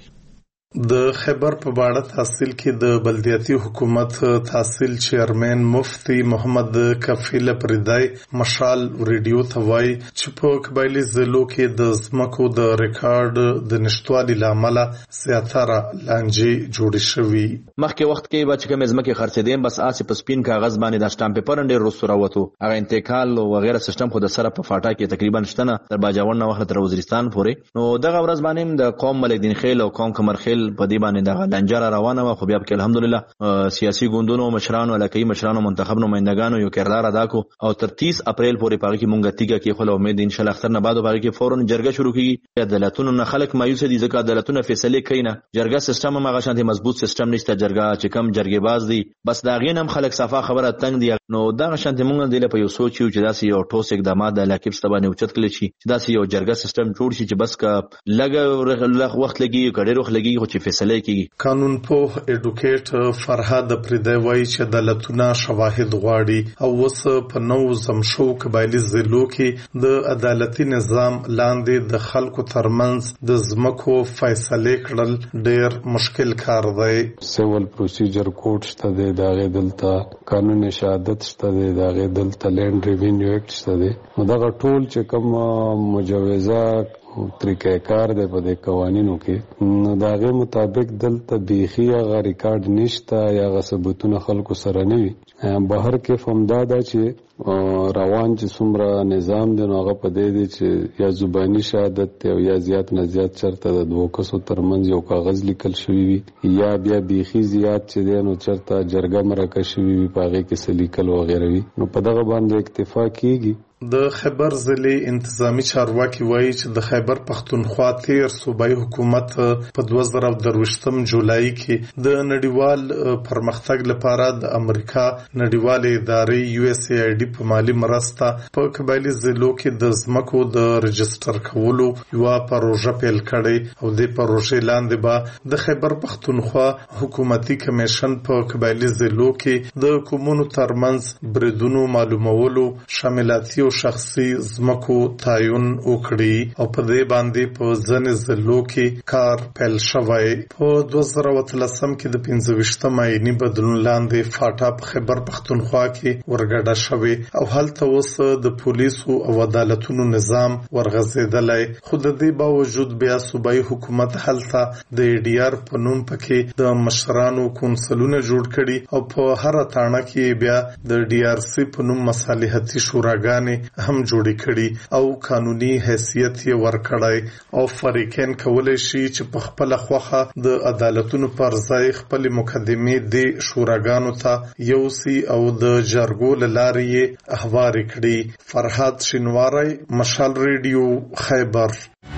د خیبر په باړه تحصیل کې د بلدیاتي حکومت تحصیل چیرمن مفتی محمد کفیل پردای مشال ریډیو ته وایي چې په قبایلی ضلعو کې د ځمکو د ریکارډ د نشټوالي لامل زیاتره لانجې جوړې شوې. مخکې وخت کې چې کوم ځمکې خرڅېدې بس آسې په سپین کاغذ باندې د سټامپ پیپر ډېر روسو راوته، هغه انتقال او وغیرہ سیستم خو د سره په فاټا کې تقریبا شته نه تر باجوړ نه وخت تر وزیرستان پورې. نو دغه ورځ باندې د قوم ملک دین خیل او قوم کمر خیل په دې باندې د لنجره روانه و، خو بیا په الحمدلله سیاسي ګوندونو مشرانو علاقائی مشرانو منتخب نمائندگانو یو کردار ادا کو او تر 30 اپریل پورې پاره کې مونږ تیګه کې خپل امید ان شاء الله اختر نه بعد پاره کې فورن جرګه شروع کیږي. عدالتونو نه خلک مایوس دي ځکه عدالتونه فیصله کوي نه، جرګه سیستم هغه شانتي مضبوط سیستم نشته، جرګه چې کم جرګه باز دي بس دا غینم خلک صفه خبره تنگ دي. نو دا شانتي مونږ د په یو سوچ یو چې داسې یو ټوس اقدامات د علاقې په باندې اوچت کړي شي چې داسې یو جرګه سیستم جوړ شي چې بس کا لګ وخت لګي کډېر وخت لګي خو چې فیصله کوي. قانون پوه ایډوکیټ فرهاد پردای وایي چې عدالتونه شواهد غواړي او اوس په نو زمشو قبایلی ضلعو کې د عدالتي نظام لاندې د خلکو ترمنځ د ځمکو فیصله کړل ډېر مشکل کار دی. سیول پروسیجر کوډ شته دی، داغه دلته قانون شهادت شته دی، داغه دلته لینډ ریوینیو ایکټ شته دی. نو دغه ټول چې کوم مجوزه طریقه کار دی په دې قوانینو کې، نو داغه مطابق دلته بیخي هغه ریکارډ نشته یا غ ثبوتونه خلکو سره نه وي. بهر کې فهمدا ده چې روان چې څومره نظام دی نو هغه په دې دی چې یا زبانی شهادت او یا زیات نه زیات چرته د دوه کسو ترمنځ یو کاغذ لیکل شوی وي یا بیا بیخي زیات چې دی نو چرته جرګه مرکه شوی وي په هغه کې څه لیکل وغیره وي، نو په دغه باندې اکتفا کیږي. د خیبر ضلع انتظامی چارواکي وایي چې د خیبر پښتونخوا تیر صوبایي حکومت په 2023 جولای کې د نړیوال پرمختګ لپاره د امریکا نړیوالې ادارې USAID په مالی مرسته په قبایلی ضلعو کې د ځمکو د رجستر کولو یو پروژه پیل کړې او د پروژې لاندې به د خیبر پښتونخوا حکومتي کمیشن په قبایلی ضلعو کې د کومونو ترمنځ بریدونو معلومولو شاملاتي او شخصي ځمکو تعین وکړي او په دې باندې په ځنې ضلعو کې کار پیل شوی. په 2013 کې د 25 آئینی بدلون لاندې فاټا په خیبر پښتونخوا کې ورګډه شوی او هلته اوس د پولیسو او عدالتونو نظام ورغځېدلی، خو د دې باوجود بیا صوبایي حکومت هلته د ADR په نوم پکې د مشرانو کونسلونه جوړ کړي او په هر تاڼه کې بیا د DRC په نوم مصالحتي شوراګانې هم جوړې کړي او قانوني حیثیت یې ورکړی او فریقین کولای شي چې په خپل خوخه د عدالتونو پر ځای خپل مقدمې د شوراګانو ته یوسي او د جرګو لارې احوار کړي. فرحات شینواری، مشال ریډیو، خیبر.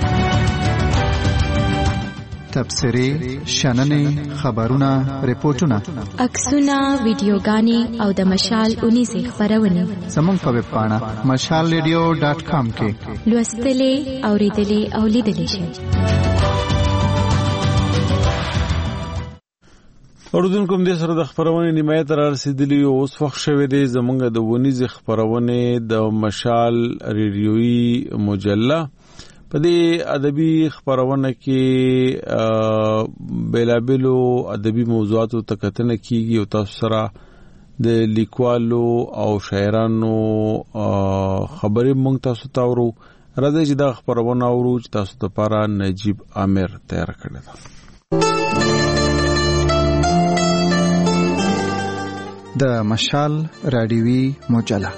تبصرې، شننې، خبرونه، ریپورتونه، عکسونه، ویډیوګانې او د مشال 19 خبرونه زموږ په ویب پاڼه mashalradio.com کې لوستلې، اوریدلې او لیدلې شئ. اوردونکو هم دې سره د خبرونې نیمایي ته رارسېدلي او اوس وخت شوی دی زمونږ د ونیزې خبرونې د مشال ریډیویي مجله. په دې ادبي خبرونه کې بیلابیلو ادبي موضوعاتو ته کتنه کیږي او تاسو سره د لیکوالو او شاعرانو خبرې مونږ تاسو ته اورو. راځئ چې دا خبرونه اورو چې تاسو ته لپاره نجیب عامر تیار کړی ده. د مشال رادیوي مجله.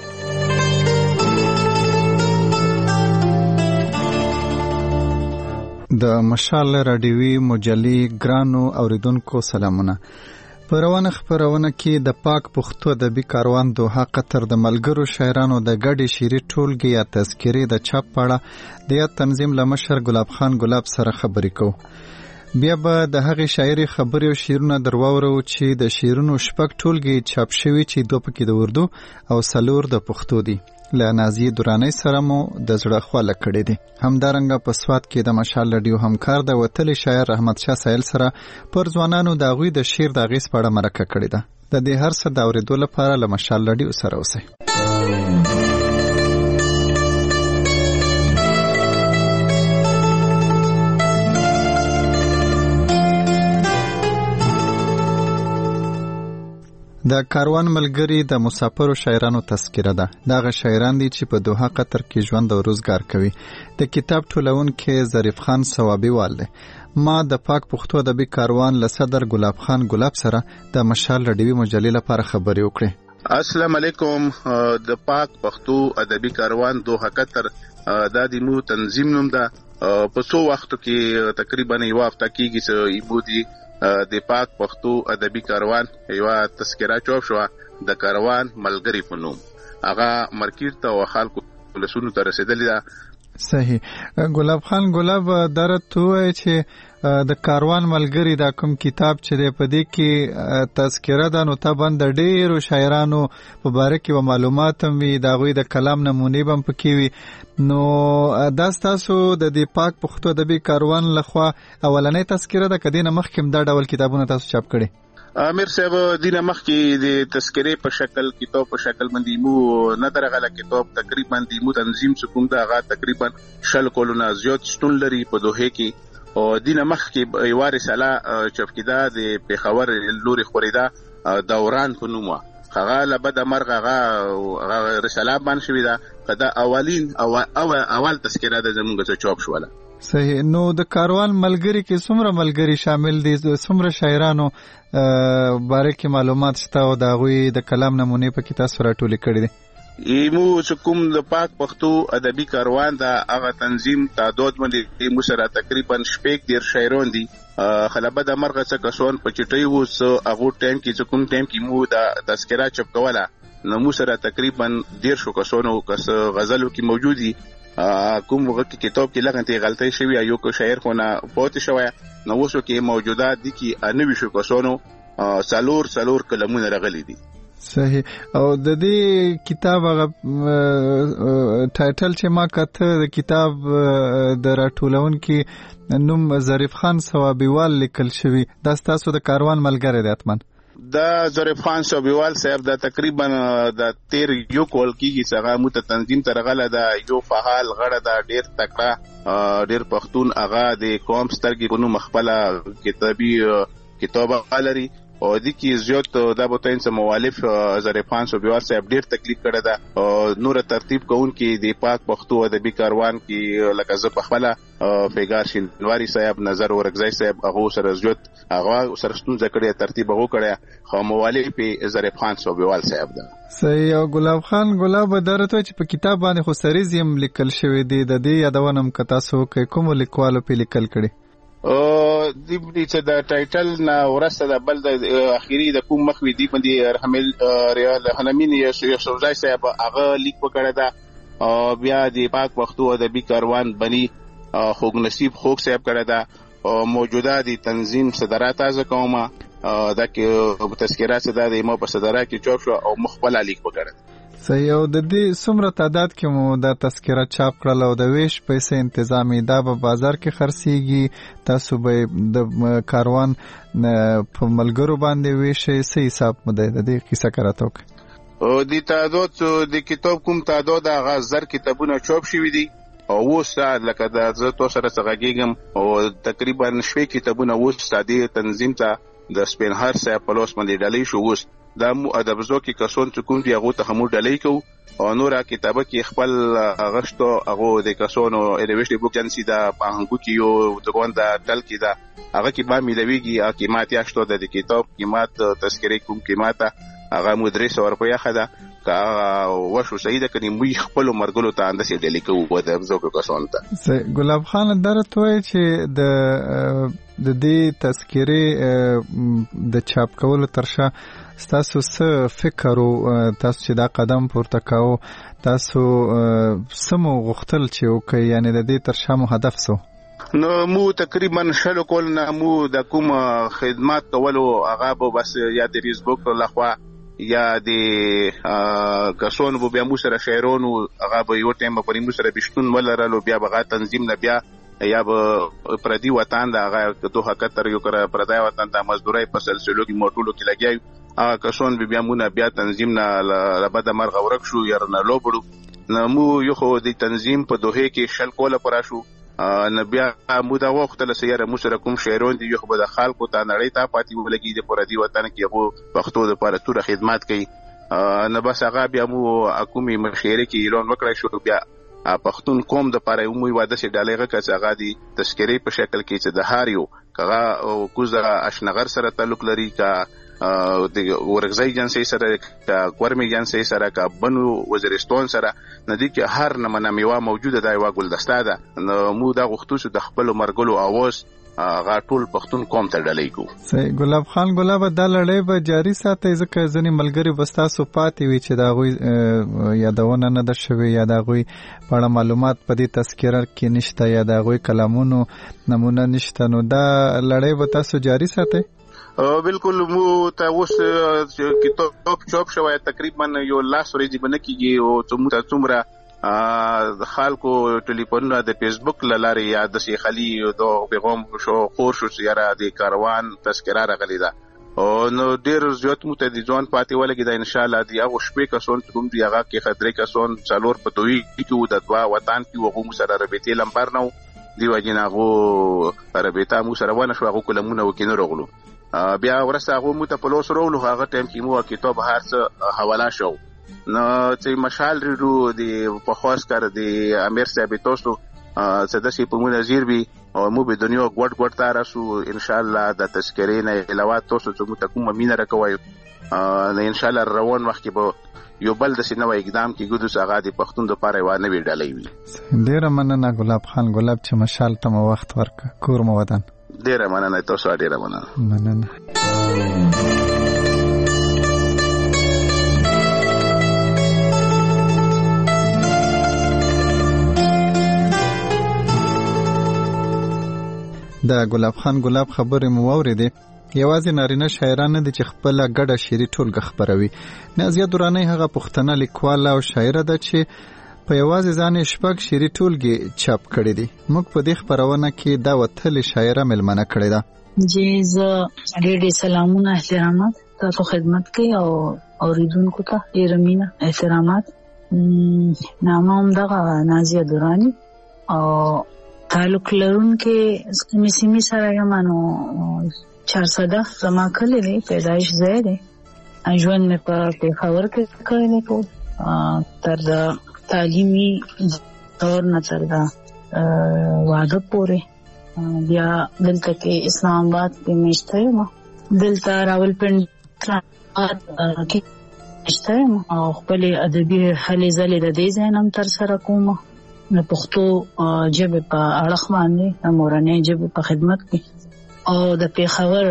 د مشال رادیوي مجلې ګرانو اوریدونکو سلامونه. په روانه خبرونه کې د پاک پښتو ادبي کاروان دوحه قطر د ملګرو شاعرانو د ګډې شعري ټولګې یا تذکرې د چاپ په اړه د یاد تنظیم له مشر ګلاب خان ګلاب سره خبرې کوو. بیا به د هغې شاعري خبرې او شعرونه درواورو چې د شعرونو 6 ټولګې چاپ شوي چې 2 پکې د اردو او 4 د پښتو دي. له نازیې دورانۍ سره مو د زړه خواله کړې دي. همدارنګه په سوات کې د مشال رادیو همکار د وتلي شاعر رحمت شاه سایل سره پر ځوانانو د هغوی د شعر د اغېز په اړه مرکه کړې ده. د دې هر څه د اورېدو لپاره له مشال رادیو سره اوسئ. د کاروان ملګری د مسافرو شاعرانو تذکره ده. دغه شاعران دي چې په دوحه قطر کې ژوند او روزګار کوي. د کتاب ټولونکي ظریف خان ثوابي وال دی. ما د پاک پښتو ادبي کاروان له صدر ګلاب خان ګلاب سره د مشال رادیوي مجلې لپاره خبرې وکړې. السلام علیکم. د پاک پښتو ادبي کاروان دوحه قطر دا د مو تنظیم نوم ده. په څو وختو کې تقریبا یو هفته کېږي چې ایبودي د پاک پښتو ادبي کاروان یو تذکره چاپ شو د کاروان ملګری په نوم. هغه مرکز ته او خلکو لسونو ته رسیدلی ده. صحیح. ګلاب خان ګلاب درته وایي چې د کاروان ملګری دا کوم کتاب چې په دې کې تذکره ده نو طبعا د ډیرو شاعرانو په باره کې و معلومات هم وي د هغوی د کلام نمونې هم پکې وي. نو دا ستاسو د دې پاک پښتو ادبي کاروان لخوا اولنۍ تذکره ده که دې نه مخکې هم دا ډول کتابونه تاسو چاپ کړي؟ امیر صاحب دینه مخکې د تذکرې په شکل کتاب په شکل باندې مو نه درغله کتاب تقریبا د مو تنظیم سکوم دا هغه تقریبا 6 کلونه زیات شتون لري په دوحه کې. او دینه مخکې یو رساله چاپ کړه د پیښور لوري خوريدا دوران په نوم. هغه لبد مرغ هغه رساله باندې شوې ده. کدا اولین اول تذکره د زمونږ څخه چاپ شوله. صحیح. نو د کاروان ملګری کې څومره ملګری شامل دي؟ څومره شاعرانو باره کې معلومات شته او د هغوی د کلام نمونې په کې تاسو راټولې کړي دي؟ ایمو چې کوم د پاک پښتو ادبي کاروان دا هغه تنظیم تعداد باندې مو سره تقریبا 6 شاعران دي. خلبه د مرغه څخه کسون په چټي وو سو هغه ټایم کې چې کوم ټایم کې مو دا تذکره چاپ کوله نو مو سره تقریبا 150 کسونو کس غزلو کې موجودي. کوم وخت کتاب کې لغنته غلطي شوی یو کو شاعر خو نه پوت شوی نو وسو کې موجودات دي کې 90 کسونو سالور کلمونه راغلي دي. صحیح. او د دې کتاب هغه ټایټل چې ما کته د کتاب د راټولونکي نوم ظریف خان ثوابیوال لیکل شوی. دا تاسو د کاروان ملګری دی اتمن؟ دا ظریف خان ثوابیوال صاحب دا تقریبا د 13 یو کول کېږي څنګه مو ته تنظیم ترغله دا یو فعال غړه دا ډیر تکړه ډیر پښتون هغه د قوم سترګې په نوم خپل کتابه لري او د کی زیات دا بوتاین سم مؤلف ظریف خان ثوابیوال صاحب ډیر تکلیف کړی دا نور ترتیب کوونکې د پاک پښتو ادبي کاروان کې لکه ز په خپل فیګار شینواری صاحب نظر ورغځای صاحب هغه سره زیات هغه سره ستونزه کړی ترتیب هغه کړی خو مؤلف ظریف خان ثوابیوال صاحب دا. صحیح. او ګلاب خان ګلاب درته چې په کتاب باندې خو سریز هم لیکل شوی دی د دې یادونم کتا سو کوم لیکوالو په لیکل کړي؟ دی چې دا ټایټل نه ورسته د بل د اخیری د کوم مخوي دی باندې رحمل ریال حنمین یوسفزای صاحب هغه لیک وکړه دا. بیا د پاک پښتو ادبي کاروان بني خوګ نصیب خوګ صاحب کړه دا. موجوده د تنظیم صدرات از کومه دا کې تذکرات صدا د مو په صدرات کې چاپ شو او مخبل لیک وکړه. صحیح. او د دې څومره تعداد کې مو دا تذکره چاپ کړل او د ویش پیسې تنظیمي دا په بازار کې خرڅيږي؟ تاسو به د کاروان په ملګرو باندې ویشي؟ څه حساب مو د دې کیسه کراته وکړه؟ او د تعداد د کتاب کوم تعداد هغه زر کتابونه چاپ شوي دي او اوس لکه د زه تو سره څنګهګم او تقریبا شوي کتابونه اوس د تنظیم ته د سپینهار صاحب په لوس باندې ډالۍ شو. اوس دا مو ادبزو کې کسون چې کوم دی هغه ته هم ډالۍ کو او نور کتابه کې خپل غشتو هغه د کسونو ایلیویشن بوک جنسي دا هغه کې یو د غونډه تل کې دا هغه کې با ملويږي قیمت یاشتو د کتاب قیمت تذکره کوم قیمت هغه مو 300 روپیا خدا کا وشو سیده کني مو خپل مرګلو ته اندسې ډلې کوو د ابزو په کسون ته. ګلاب خان درته وایي چې د دې تذکره د چاپ کولو ترشا تاسو څه فکر او تاسو چې دا قدم پورته کاوه تاسو سمو غختل چې وکي یعنی د دې ترشا مو هدف سو؟ نو مو تقریبا شلو کول نه مو د کوم خدمات کولو هغه بس یا د فیسبوک لخوا یا د کسون بو بیا مو سره شهرونو هغه به یو ټیم په مو سره بشتون ولرلو بیا به تنظیم نه بیا یا به پردي وطن دا هغه دوه کتر یو کړه پردای وطن د مزدوري په سلسلو کې موټولو کې لګیای هغه کسون بیا مونږ بیا تنظیم نه لبد مرغ ورک شو یا نه لوبړو نو مو یو خو د تنظیم په دوه کې شل کوله پرا شو نه بیا مو دا وخت له سیاره مو سره کوم شهرون دی یو به د خلکو ته نړۍ ته پاتې ولګي د پردي وطن کې هغه پښتو د لپاره تور خدمات کوي نه بس هغه بیا مو حکومي مشیره کې اعلان وکړای شو بیا پښتون قوم د لپاره مو واده سي ډالېغه کڅ هغه دي تذکری په شکل کې چې د هاریو کغه کوزه اشنغر سره تعلق لري کا د ورغزي جنسي سره کا ګورمي جنسي سره کا بنو وزیرستان سره ندی کې هر نمونه میوه موجوده دی وا ګلدسته ده مو دا غختوس د خپل مرګلو اواز غاټول پښتون قوم ته ډالۍ کو. صحیح. ګلاب خان ګلاب دا لړۍ به جاری ساتي ځکه ځنې ملګری وستاسو پاتې وي چې دا غوي یادونه نه ده شوی یا دا غوي په معلومات په دې تذکره کې نشته یا دا غوي کلامونو نمونه نشته نو دا لړۍ به تاسو جاری ساتي؟ بالکل مو ته اوس کتاب چاپ شوی تقریبا یو لاس ورځې باندې کیږي او څومره خلکو ټلیفونونه د فیسبوک لاري یا د سی خلی دو پیغام شو خور شو یاره د کاروان تذکره راغلی دا او نو ډیر زیات مو ته د ځوان پاتې ولګي دا ان شاء الله دی هغه شپې کسون کوم دی هغه کې خطرې کسون څلور په دوی کې د دوا وطن کې وغو سره ربيتي لمبر نو دی وجناغو ربيتا مو سره ونه شو هغه کلمونه وکینه رغلو بیا ورسته هغه مو ته په لوس رولو هغه ټیم کې مو کتاب هرڅ حواله شو نو چې مشال ریډو دی په خاص کر دی امیر صاحب تاسو سداسي په مو نظیر بي او مو به دنیا ګډ تارسو ان شاء الله د تذکرې نه علاوه تاسو چې مو ته کوم مینه راکوي ان شاء الله روان وخت کې به یو بل د سینما اقدام کې ګودو ساغه د پښتون د پاره و نه وی ډالۍ وي. ډیر مننه ګلاب خان ګلاب چې مشال ته مو وخت ورک کور مو ودان. ډیر مننه تاسو ډیر مننه. دا ګلاب خان ګلاب خبرې مو واورېدې یوازې نارینه شاعران نه دي چې خپل ګډه شعري ټولګه خبروي نازیه درانی هغه پښتنه لیکواله او شاعره ده چې په یوازې ځان شپږ شعري ټولګې چاپ کړي دي موږ په دې خبرونه کې دا وتلې شاعره ملمنه کړې ده. جی زه ډېر سلامونه احترامات تاسو خدمت کوي او اوریدونکو ته ډېر مینه احترامات. نامه هم دغه نازیه درانی او تعلق لرونکې سیمې سره یم نو 400 زما کلی دی پیدایش ځای دی ژوند مې په پېښور کې کړی دی تر د تعلیمي دور نه تر د واده پورې بیا دلته کې اسلام آباد کې مېشته یم دلته راولپنډي کې مېشته یم او خپلې ادبي هلې ځلې د دې ځای نه هم ترسره کوم د پښتو ژبې په اړخ باندې د مورنۍ ژبې په خدمت کې او د پېښور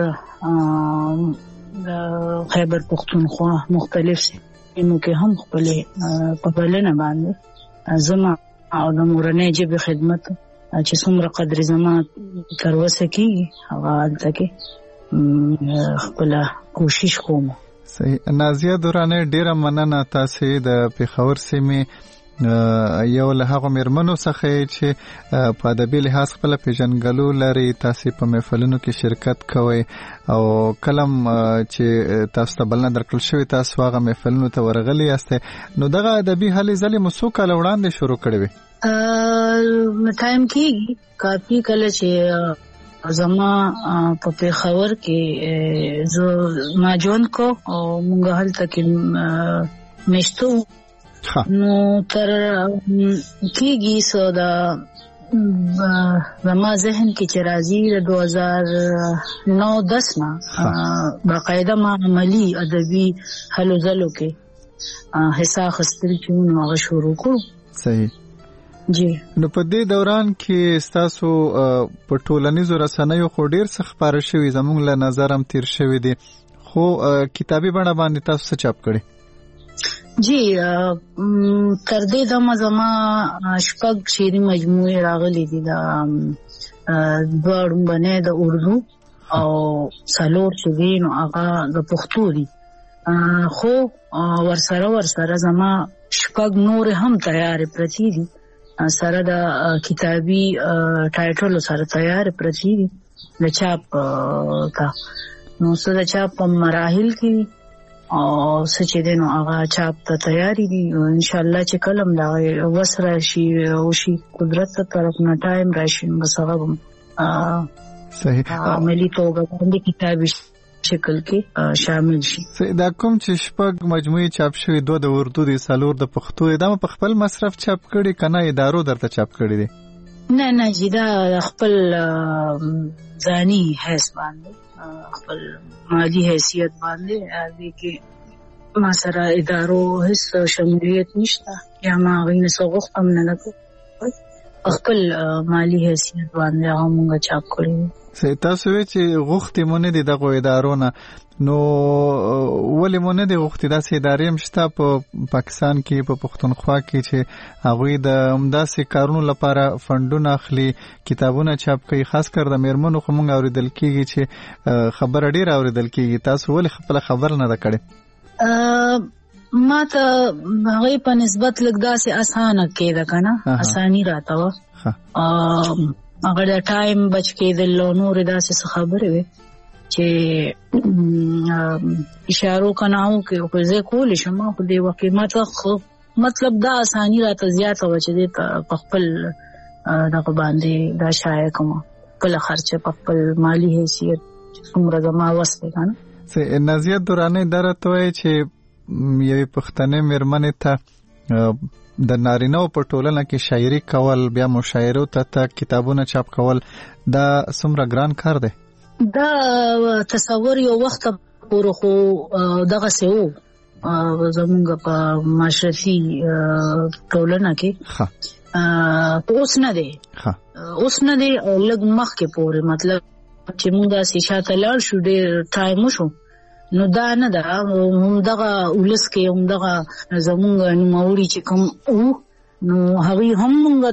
د خیبر پښتونخوا مختلف سیمو کې هم خپلې په بلنه باندې زما او د مورنۍ ژبې خدمت چې څومره قدر زما تر اوسه کېږي هغه هلته کې خپله کوشش کوم. صحیح. نازیه درانه ډیره مننه تاسو د پیښور سیمې یو له هغه میرمنو څخه چې په ادبي لحاظ خپل پیژنګلو لري. تاسو په محفلونو کې شرکت کوئ او کلم چې تاسو ته بلنه درکړل شوې تاسو هغه محفلونو ته ورغلي یاست. نو دغه ادبي هلې ځلې مو څو کاله وړاندې شروع کړې وې؟ ټایم کې کافي کله چې زما په پیښور کې زه ما ژوند کو او مونږ هلته کې مشتو نو تر کېږي سو دا زما ذهن کې چې راځي د 2009-10 نه باقاعده ما عملی ادبي هلو ځلو کې حصہ اخیستل چې نو هغه شروع کړو. صحیح جی. نو په دې دوران کې تاسو په ټولنیزو رسنیو خو ډیر څه خبره شوي زموږ له نظر هم تیر شوي دي خو کتابي بڼه باندې تاسو څه چاپ کړي؟ جی تر دې دمه زما شپږ شعري مجموعې راغلي دي د دوه ډومبنې د اردو او څلور چې دي نو هغه د پښتو دي خو ورسره زما شپږ نور هم تیار پرتی دي سره د کتابي ټایټل سره تیار پرتی دي د چاپ کا نو سره چاپ په مراحل کې او سچې دینو هغه چاپ ته تیاری دي ان شاء الله چې کلم دا وسره شي او شي قدرت ته طرف نه ټایم راشي بس هغه صحیح عملی توګه باندې کتابي شکل کې شامل شي. دا کوم چې شپږ مجموعې چاپ شوی دوه د اردو دي څلور د پښتو دا په خپل مصرف چاپ کړي کنه ادارو درته چاپ کړي دي؟ نه جدا خپل ځاني حیث باندې خپل مالی حیثیت باندې دې کې ما سره ادارو هیڅ شمولیت نشته یا ما غوښنه سوغختم نه لکه خپل مالی حیثیت باندې هغه مونږ چاپ کړی. تاسو چې غوښتې مونږ دي دغه ادارو نه نو ولې مونږ دي غوښتې داسې ادارې هم شته په پاکستان کې په پښتونخوا کې چې هغوی د همداسې کارونو لپاره فنډونه اخلي کتابونه چاپ کوي خاص کر د میرمنو خو مونږ اورېدل کېږي چې خبره ډېره اورېدل کېږي تاسو ولې خپله خبر نه ده کړې؟ ما ته هغې په نسبت لږ داسې اسانه کېده که نه اساني راته وه هغه د ټایم بچ کېدل او نورې داسې څه خبرې وې چې اشارو کناو کې خو زه کولی شم خو دې وخت ما ته مطلب دا اساني راته زیاته وه چې دې ته په خپل دغه باندې دا شایع کوم خپله خرچه په خپل مالي حیثیت څومره زما وس دی که نه. نازیه درانۍ دا راته وایي چې یوې پښتنې مېرمنې ته د نارینه‌و په ټولنه کې شاعري کول بیا مشاعرو ته کتابونه چاپ کول دا څومره ګران کار دی؟ دا تصور یو وخت پورې خو دغسې و زمونږ په معاشرتي ټولنه کې اوس نه دی او لږ مخکې پورې مطلب چې مونږ داسې شاته لاړ شو ډېر ټایم وشو نو دا نه ده همدغه ولس کې همدغه زمونږ نوموړي چې کوم نو هغوی هم مونږ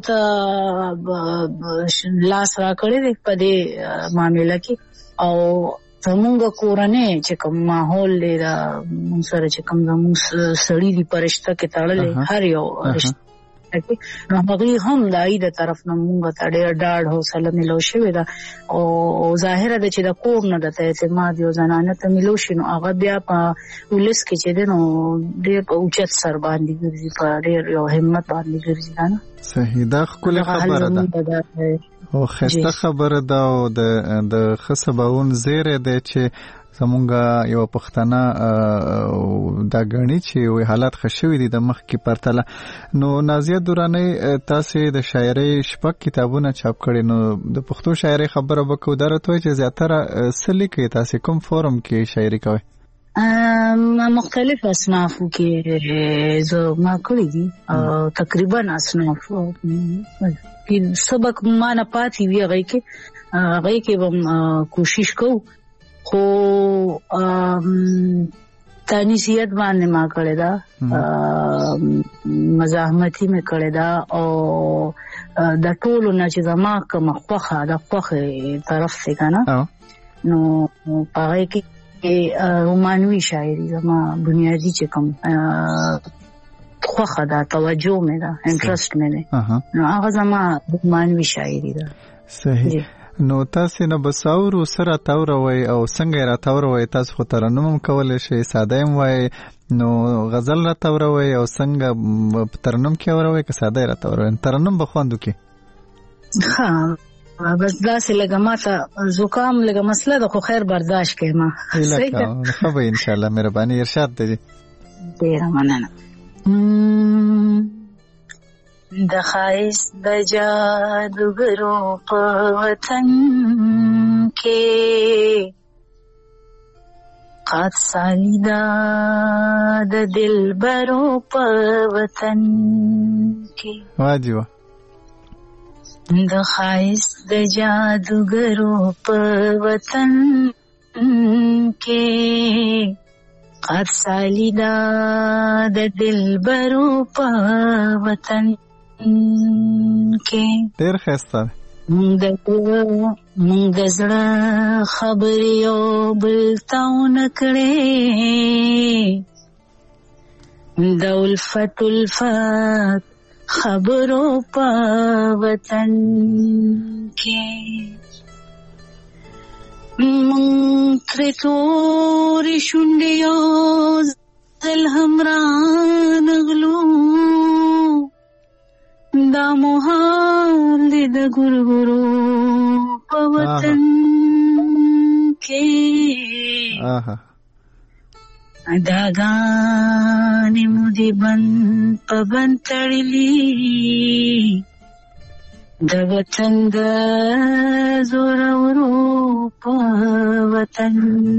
ته لاس راکړی دی په دې معامله کې او زمونږ کورنۍ چې کوم ماحول دی دا مونږ سره چې کوم زمونږ سړي دي په رشته کې تړلی هر یو رشته نو هغوی هم د هغوی د طرف نه مونږ ته ډېر ډاډ حوصله میلو شوې ده او ظاهره ده چې د کور نه درته اعتماد یو زنانه ته میلو شي نو هغه بیا په ولس کې چې دی نو ډېر په اوچت سر باندې ګرځي په ډېر یو همت باندې ګرځي که نه. صحیح دا ښکلې خبره ده او ښایسته خبره ده او د ښه سباوون زیری دی چې زمونږ یو پښتنه دا ګڼي چې حالات ښه شوي دي د مخکې پرتله. نو نازیه درانۍ تاسې د شاعرۍ شپږ کتابونه چاپ کړي نو د پښتو شاعرۍ خبره به کوو دا راته وایي چې زیاتره څه لیکئ تاسې کوم فورم کې شاعري کوئ؟ مختلف اصنافو کې زه ما کړي دي تقریبا اصناف سبق ما نه پاتې وي هغې کې به کوشش کوو خو تانیسیت باندې ما کړی دا مزاحمتي مې کړی دا او د ټولو نه چې زما کومه خوښه د خوښې طرف دی که نه نو په هغې کې رومانوي شاعري زما بنیادی چې کوم خوخه دا توجه مې ده انټرست مې ده نو هغه زما رومانوي شاعري ده. صحیح. نو تاسو نه بساورو سره تاوروي او څنګه را تاوروي؟ تاسو خو ترنم کولای شئ، ساده هم وای، نو غزل را تاوروي او څنګه ترنم کې اوروي که ساده را تاوروي؟ ترنم بخواندو کې ها بس داسې لګه ماته زکام لګه مسله ده خو خیر برداشت کړم. صحیح ده خو به ان شاء الله مهرباني ارشاد دی. ډیره مننه. د ښایست د جادوګرو په وطن کې قد سالیدا د دلبرو په وطن کې واجبه د ښایست د جادوګرو په وطن کې قد سالیدا د دلبرو په وطن کې ډېر ښایسته مونږ د زړه خبرې یو بل ته ونه کړې د الفت خبرو په وطن کې مونږ ترې تورې شونډې یو ځل هم رانغلو دا محال دی د ګورګورو په وطن کې اداګانې مو دې بند په بند تړلي د وطن د زورورو په وطن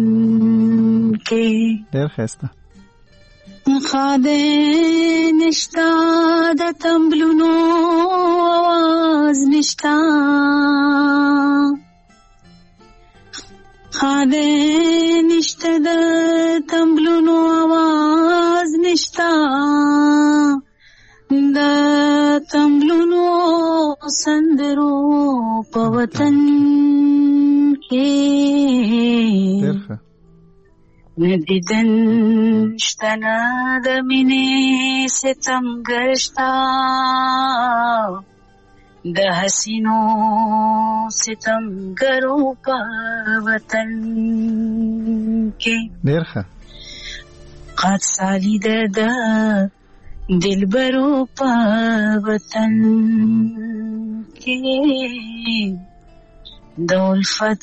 کې ډېر ښایسته خاده نشتا د تمبلونو آواز نشتا خاده نشتا د تمبلونو آواز نشتا د تمبلونو سندرو په وطن کې ندیدن شتنا د مینې ستم ګرشتا د حسینو ستم ګرو په وطن کې ډېر ښه قد سالی د دلبرو په وطن کې د الفت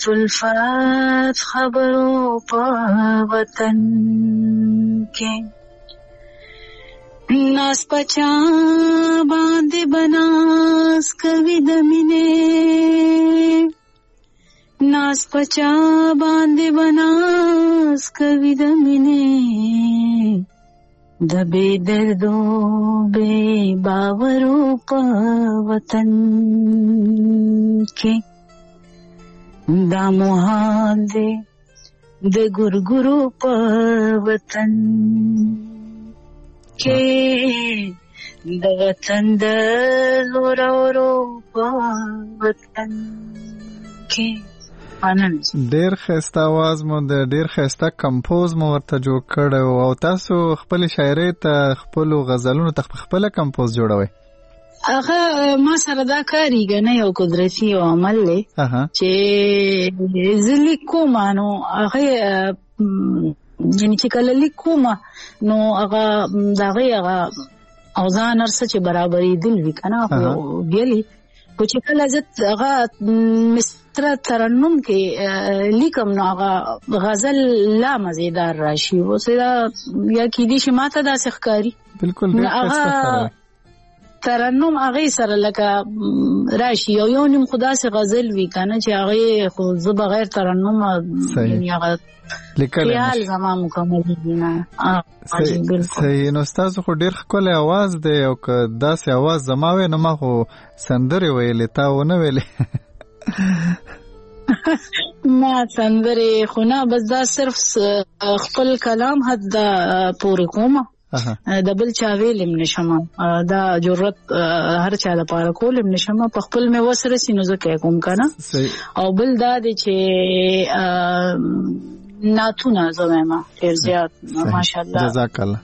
خبرو په وطن کې ناس پچا باندې بناس کوي د مینې ناس پچا باندې بناس کوي د مینې د بے دردو بے باورو په وطن کې دا محال دی د ګورګورو په وطن کې د وطن د زورورو په وطن کې. ډېر ښایسته आवाज مو د ډېر ښایسته کمپوز مو ورته جوړ کړی او تاسو خپل شاعرۍ ته خپل غزلونو ته خپل کمپوز جوړوي؟ هغه ما سره دا کاریږي نه یو قدرتي عمل دی چې زه لیکوم نو هغه یعنی چې کله لیکوم نو هغه دغه اوزان ارڅ چې برابرې دل وی کنه ویلي خو چې کله زه هغه مستر ترنم کې لیکم نو هغه غزل لا مزیدار راشي اوس دا یا کې دي چې ماته دا ښکاری بالکل ډېر ترنم هغه سره لکه راشي یو نیم خدا سي غزل وی کنه چې هغه خو زه بغیر ترنم یعنی هغه خیال زما مکمل دي نه. صحیح. نو تاسو خو ډېر ښکلی आवाज دی او که داسې आवाज زما وې نو ما خو سندرې ویلې تا ونه ویلې ما سندرې خو نه بس دا صرف خپل کلام حد دا پورې کومه د بل چا ویلم نشم دا جرأت هر چا لپاره کولم نشم په خپل مې وسره سينو زکه کوم کنه او بل دا دی چې ناتونه زما ډیر زیات ماشاءالله. جزاک الله.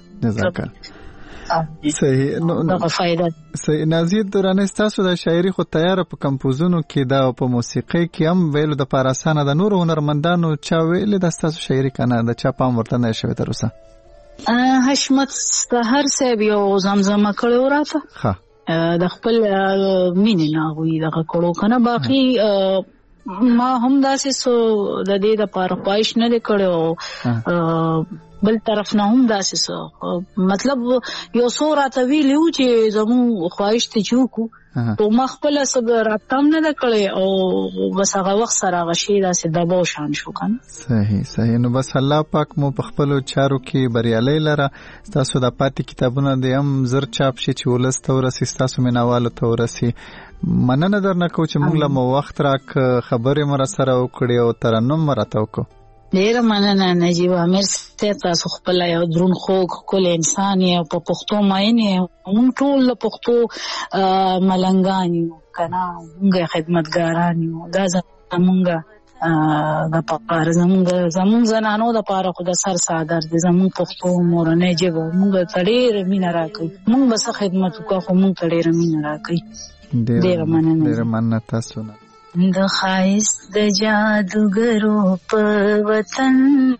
صحیح. نو فائدہ صحیح. نازیه درانه تاسو د شاعري خو تیار په کمپوزونو کې دا په موسیقي کې هم ویلو د پاراسانه د نور هنرمندانو چا ویل د تاسو شاعري کنه د چا پام ورته نه شوی تر اوسه؟ حشمت سحر صاحب یو زمزمه کړو راته. ها د خپل مینې ناغوي دغه کړو کنه. باقي ما هم داسې سو د دې د پاره پایش نه کړو. بل طرف نه هم داسې سو مطلب یو څو راته ویلو چې زمو خواهش ته چوکو تو ما خپل صبر راتم نه کړې او بس هغه وخت سره غشي داسې دباو شان شو کنه. صحیح. نو بس الله پاک مو په خپل چارو کې بریالي لره. تاسو د پاتې کتابونو د هم زر چاپ شي چې ولست ورسي تاسو مینوالو ته ورسي. مننه درنه کو چې موږ له وخت راک خبرې مر سره وکړې او ترنم مرته وکړو. ډیر مننه نجیب امیر ته. تاسو خپل یو درون خوږ کول انسان یې په پښتو ماینه مونږ ټول پښتو ملنګان یو کنه. موږ خدمتګاران یو. دا زمونږ د پاره زمونږ زنانو د پاره خو د سر صادر دي. زمونږ پښتو مورنۍ ژبه موږ ډیر مینه راکوي. موږ بس خدمت وکړو خو موږ ډیر مینه راکوي. ډیر مننه تاسو نه. د خایست د جادوګرو په وطن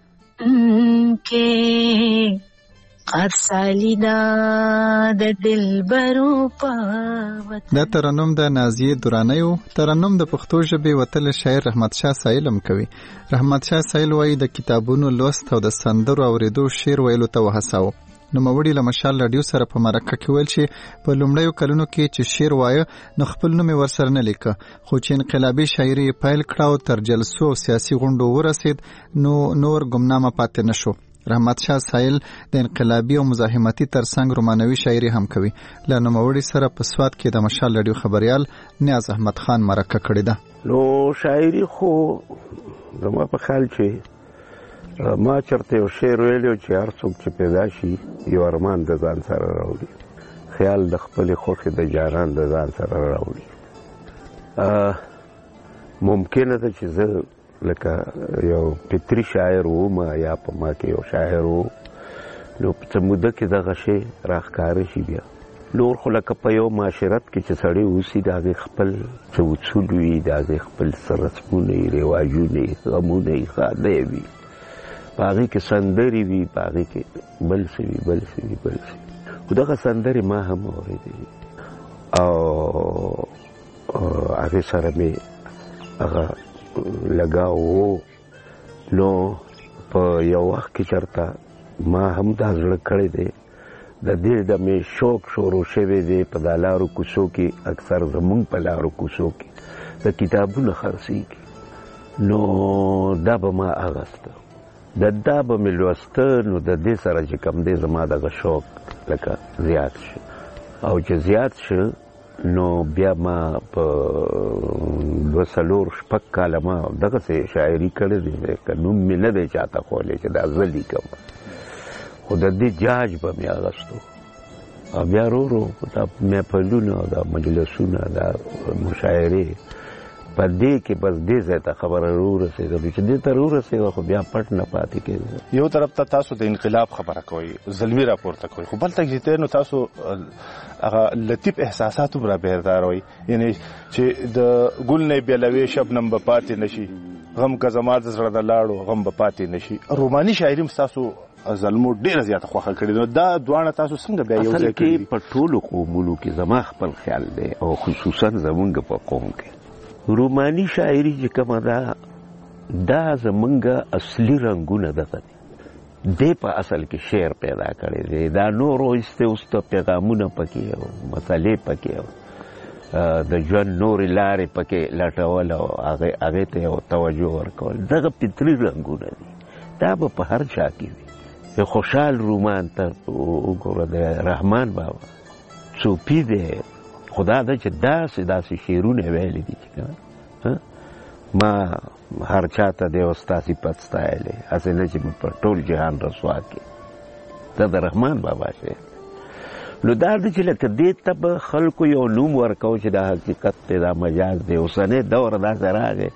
کې قد سالیدا د دلبرو په وطن. دا ترنم د نازیه درانیو. ترنم د پښتو ژبې وتل شاعر رحمت شاه سایل هم کوي. رحمت شاه سایل وایي د کتابونو لوست او د سندرو اوریدو شعر ویلو ته وهڅاوه. نو موري له مشال رادیو سره په مرکه کې ویل چې په لومړیو کلونو کې چې شعر وایه نو خپل نوم ورسره نه لیکه، خو چې انقلابي شاعري پیل کړه او تر جلسو سیاسي غونډو ورسید نو نور ګمنامه پاتې نشو. رحمت شاه سایل د انقلابي او مزاحمتي ترڅنګ رومانوي شاعري هم کوي. له نوموړي سره په سواد کې د مشال رادیو خبريال نیاز احمد خان مرکه کړې ده. نو شاعري خو زما په خیال چې ما چرته یو شعر ویلو چې هر څوک چې پیدا شي یو ارمان د ځان سره راوړي، خیال د خپل خوښي د جاران د ځان سره راوړي. ممکنه ده چې زه لکه یو فطري شاعر وم یا په ما کې یو شاعر و، نو په موده کې دغه شی راښکاره شي. بیا نور خو لکه په یو معاشرت کې چې سړی اوسي د هغې خپل څه اصول وي، د هغې خپل څه رسمونه یې، رواجونه یې، غمونه یې، ښادۍ وي، په هغې کې سندرې وي، په هغې کې بل څه وي بل څه وي بل څه وي. خو دغه سندرې ما هم اورېدلې او هغې سره مې هغه لګاو و. نو په یو وخت کې چېرته ما هم دا زړه کړی دی، د دې د مې شوق شروع شوی دی په دا لارو کوڅو کې، اکثر زمونږ په لارو کوڅو کې د کتابونه خرڅېږي. نو دا به ما اغسته، دا به مې لوسته. نو د دې سره چې کوم دی زما دغه شوق لکه زیات شو، او چې زیات شو نو بیا ما په 2-4 کاله ما دغسې شاعري کړې دی، که نوم مې نه دی چاته ښولی چې دا زه لیکم، خو د دې جاج به مې اغستو. او بیا ورو ورو دا محفلونه او دا مجلسونه دا مشاعرې په دې کې بس دې ځای ته خبره ورسېده چې دې ته ورسېده، خو بیا پټ نه پاتې کېده. یو طرف ته تاسو د انقلاب خبره کوئ، ظلمي راپورته کوئ، خو بل طرف ته نو تاسو هغه لطیف احساسات هم را بهرداروئ، یعنی چې د ګل نه بیلوي شبنم به پاتې نشي، غم که زما د زړه د لاړو غم به پاتې نشي. روماني شاعري هم تاسو ظلمو ډېره زیاته خوښه کړې. نو دا دواړه تاسو څنګه بیا یو ځای کړي؟ په ټولو قومونو کې زما خپل خیال دی، او خصوصا زمونږ په قوم کې روماني شاعري چې کومه ده دا زمونږ اصلي رنګونه دغه دي. دی په اصل کې شعر پیدا کړی دی، دا نورو ایسته اوسته پیغامونه پکې او مسلې پکې او د ژوند نورې لارې پکې لټول او هغې ته یو توجه ورکول، دغه فطري رنګونه دي. دا به په هر چا کې وي. د خوشحال رومان ته وګوره، د رحمان بابا صوفي دی، خدا ده چې داسې شعرونه ویلي دي چې ما هر چا ته دی ستا صفت ستایلی، هسې نه چې په ټول جهان رسوا کړي. دا د رحمان بابا شعر. نو دا ده چې لکه دې ته به خلکو یو نوم ورکو چې دا حقیقت دی، دا مجاز دی. اوسنی دور داسې راغی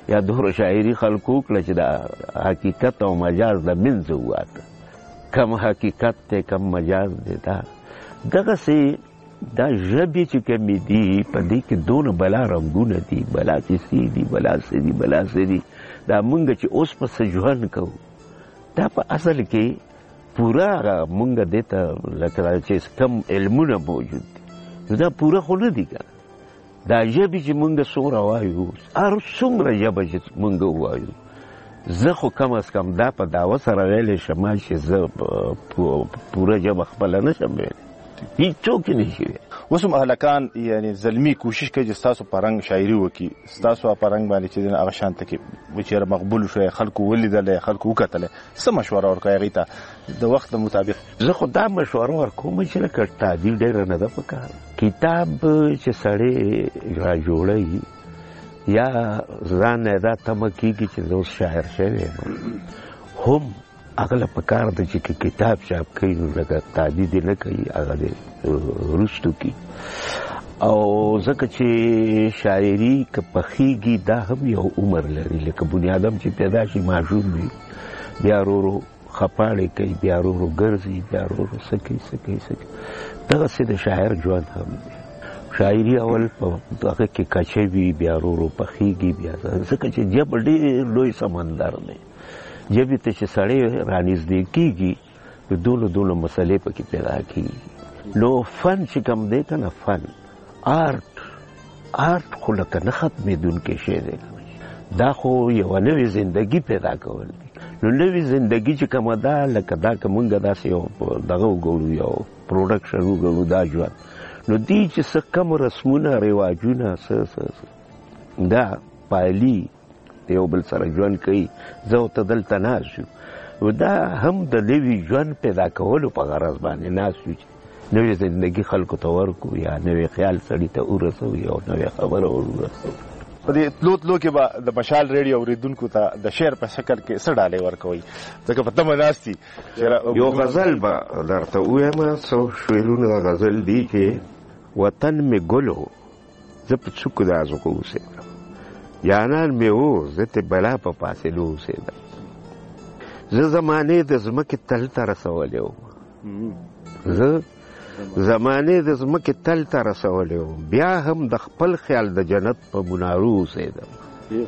یا دوره شاعري خلکو کړه چې دا حقیقت او مجاز د منځ وواته کم حقیقت ته کم مجاز دی دغسې دا ژبې چې کمې دي په دې کې دونه بلا رنګونه دي بلا کیسې دي بلا څه دي دا مونږ چې اوس په څه ژوند کوو دا په اصل کې پوره هغه مونږ دې ته لکه چې کم علمونه موجود دي دا پوره خو نه دي که دا ژبې چې مونږ څومره وایو هر څومره ژبه چې مونږ ووایو زه خو کم از کم دا په دعوه سره ویلی شم چې زه پوره ژبه خپله نشم ویلی هیڅوک یې نشي ویلی اوس هم هلکان یعنې زلمي کوشش کوي چې ستاسو په رنګ شاعري وکړي ستاسو په رنګ باندې چې دی هغه شانته کې بچېره مقبول شوی خلکو ولیدلی خلکو وکتلی څه مشوره ورکوئ هغوی ته د وخت مطابق زه خو دا مشوره ورکوم چې لکه تعدیل ډېره نه ده پکار کتاب چې سړی راجوړوي یا ځان نه دا تمه کېږي چې زه اوس شاعر شوی یم هم هغه له پکار ده چې کتاب چاپ کوي نو لکه تعدید یې نه کوي هغه دې وروستو کي او ځکه چې شاعري که پخېږي دا هم یو عمر لري لکه بنیادم چې پیدا شي ماشوم وي بیا ورو خپاړې کوي بیا ورو ګرځي بیا ورو څه کوي دغسې د شاعر ژوند هم دی شاعري اول په هغه کې کچه وي بیا ورو پخېږي بیا ځکه چې ژبه ډېر لوی سمندر دی ژبې ته چې سړی رانږدې کېږي نو دونه مسلې پکې پیدا کېږي نو فن چې کوم دی که نه فن آرټ خو لکه نه ختمېدونکی شی دی دا خو یوه نوې زندګي پیدا کول دي نو نوې زندګي چې کومه ده لکه دا که مونږ داسې یو دغه وګڼو یو پروډکشن وګڼو دا ژوند نو دی چې څه کم رسمونه رواجونه څه دا پایلي یو بل سره ژوند کوي زه او ته دلته ناست یو دا هم د نوي ژوند پیدا کولو په غرض باندې ناست یو چې نوې زندګي خلکو ته ورکړو یا نوې خیال سړي ته ورسوو یا نوې خبره ورسوو په دې تلو کې به د مشال ریډیو اورېدونکو ته د شعر په شکل کې څه ډالۍ ورکوئ ځکه په تمه ناست دي یو غزل به درته ووایم څو شعرونه د غزل دي چې وطن مې ګل و زه په څوکو د ازغو اوسېدم جانان مې و زه ته بلا په فاصلو اوسېدم زه زمانې د ځمکې تل ته رسولی وم زه زمانې د ځمکې تل ته رسولی وم بیا هم د خپل خیال د جنت په منارو اوسېدم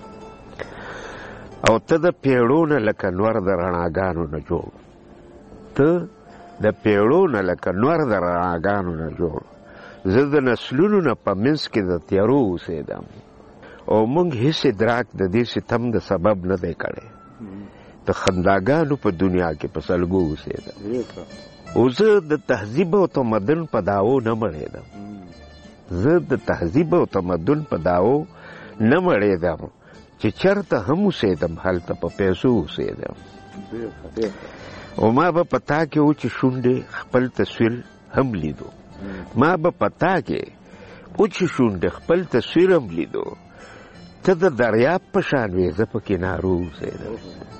او ته د پیړو نه لکه نور د رڼاګانو نه جوړ ته د پیړو نه لکه نور د رڼاګانو نه جوړ زه د نسلونو نه په منځ کې د تیارو اوسېدم او موږ هیڅ ادراک د دې ستم د سبب نه دی کړی د خنداګانو په دنیا کې په سلګو اوسېدم او زه د تهذیب او تمدن په داو نه مړېدم زه د تهذیب او تمدن په داو نه مړېدم چې چېرته هم اوسېدم هلته په پیسو اوسېدم او ما به په تا کې و چې شونډې خپل تصویر هم لیدو ما به په تا کې و چې شونډې خپل تصویر هم لیدو ته د دریاب په شان وې زه په کنارو اوسېدم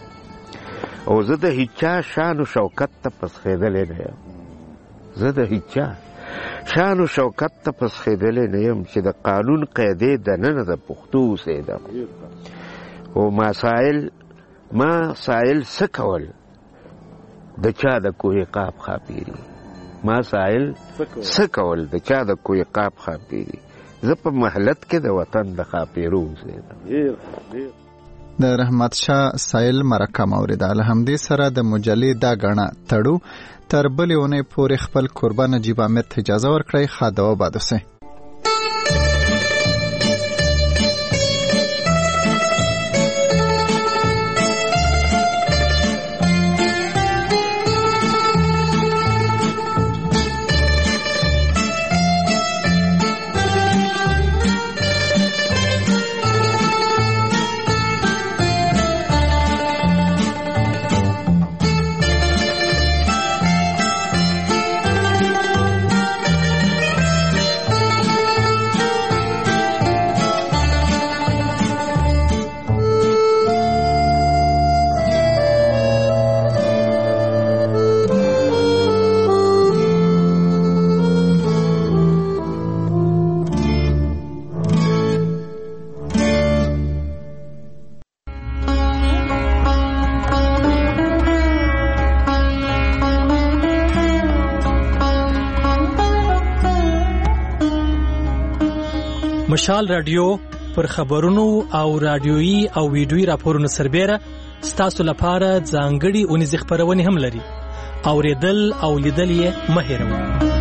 او زه د هیچا شان و شوکت ته پسخېدلی نه یم زه د هیچا شان و شوکت ته پسخېدلی نه یم چې د قانون قاعدې دننه د پښتو اوسېدم او ما سایل څه کول د چا د کوه قاف خاپیری ما سایل څه کول د چا د کوه قاف خاپیری زه په محلت کې د وطن د خاپیرو اوسېدم د رحمت شاه سایل مرکه موریده له همدې سره د مجلې دا غاڼه تړو تر بلې اونۍ پورې خپل قربان نجیب احمد ته اجازه ورکړئ ښه دوا باد اوسئ. مشال رادیو پر خبرونو او رادیويي او ویډیويي راپورونو سربېره ستاسو لپاره ځانګړي اونیزې خبرونه هم لري. اوریدل او لیدل یې مه هېروئ.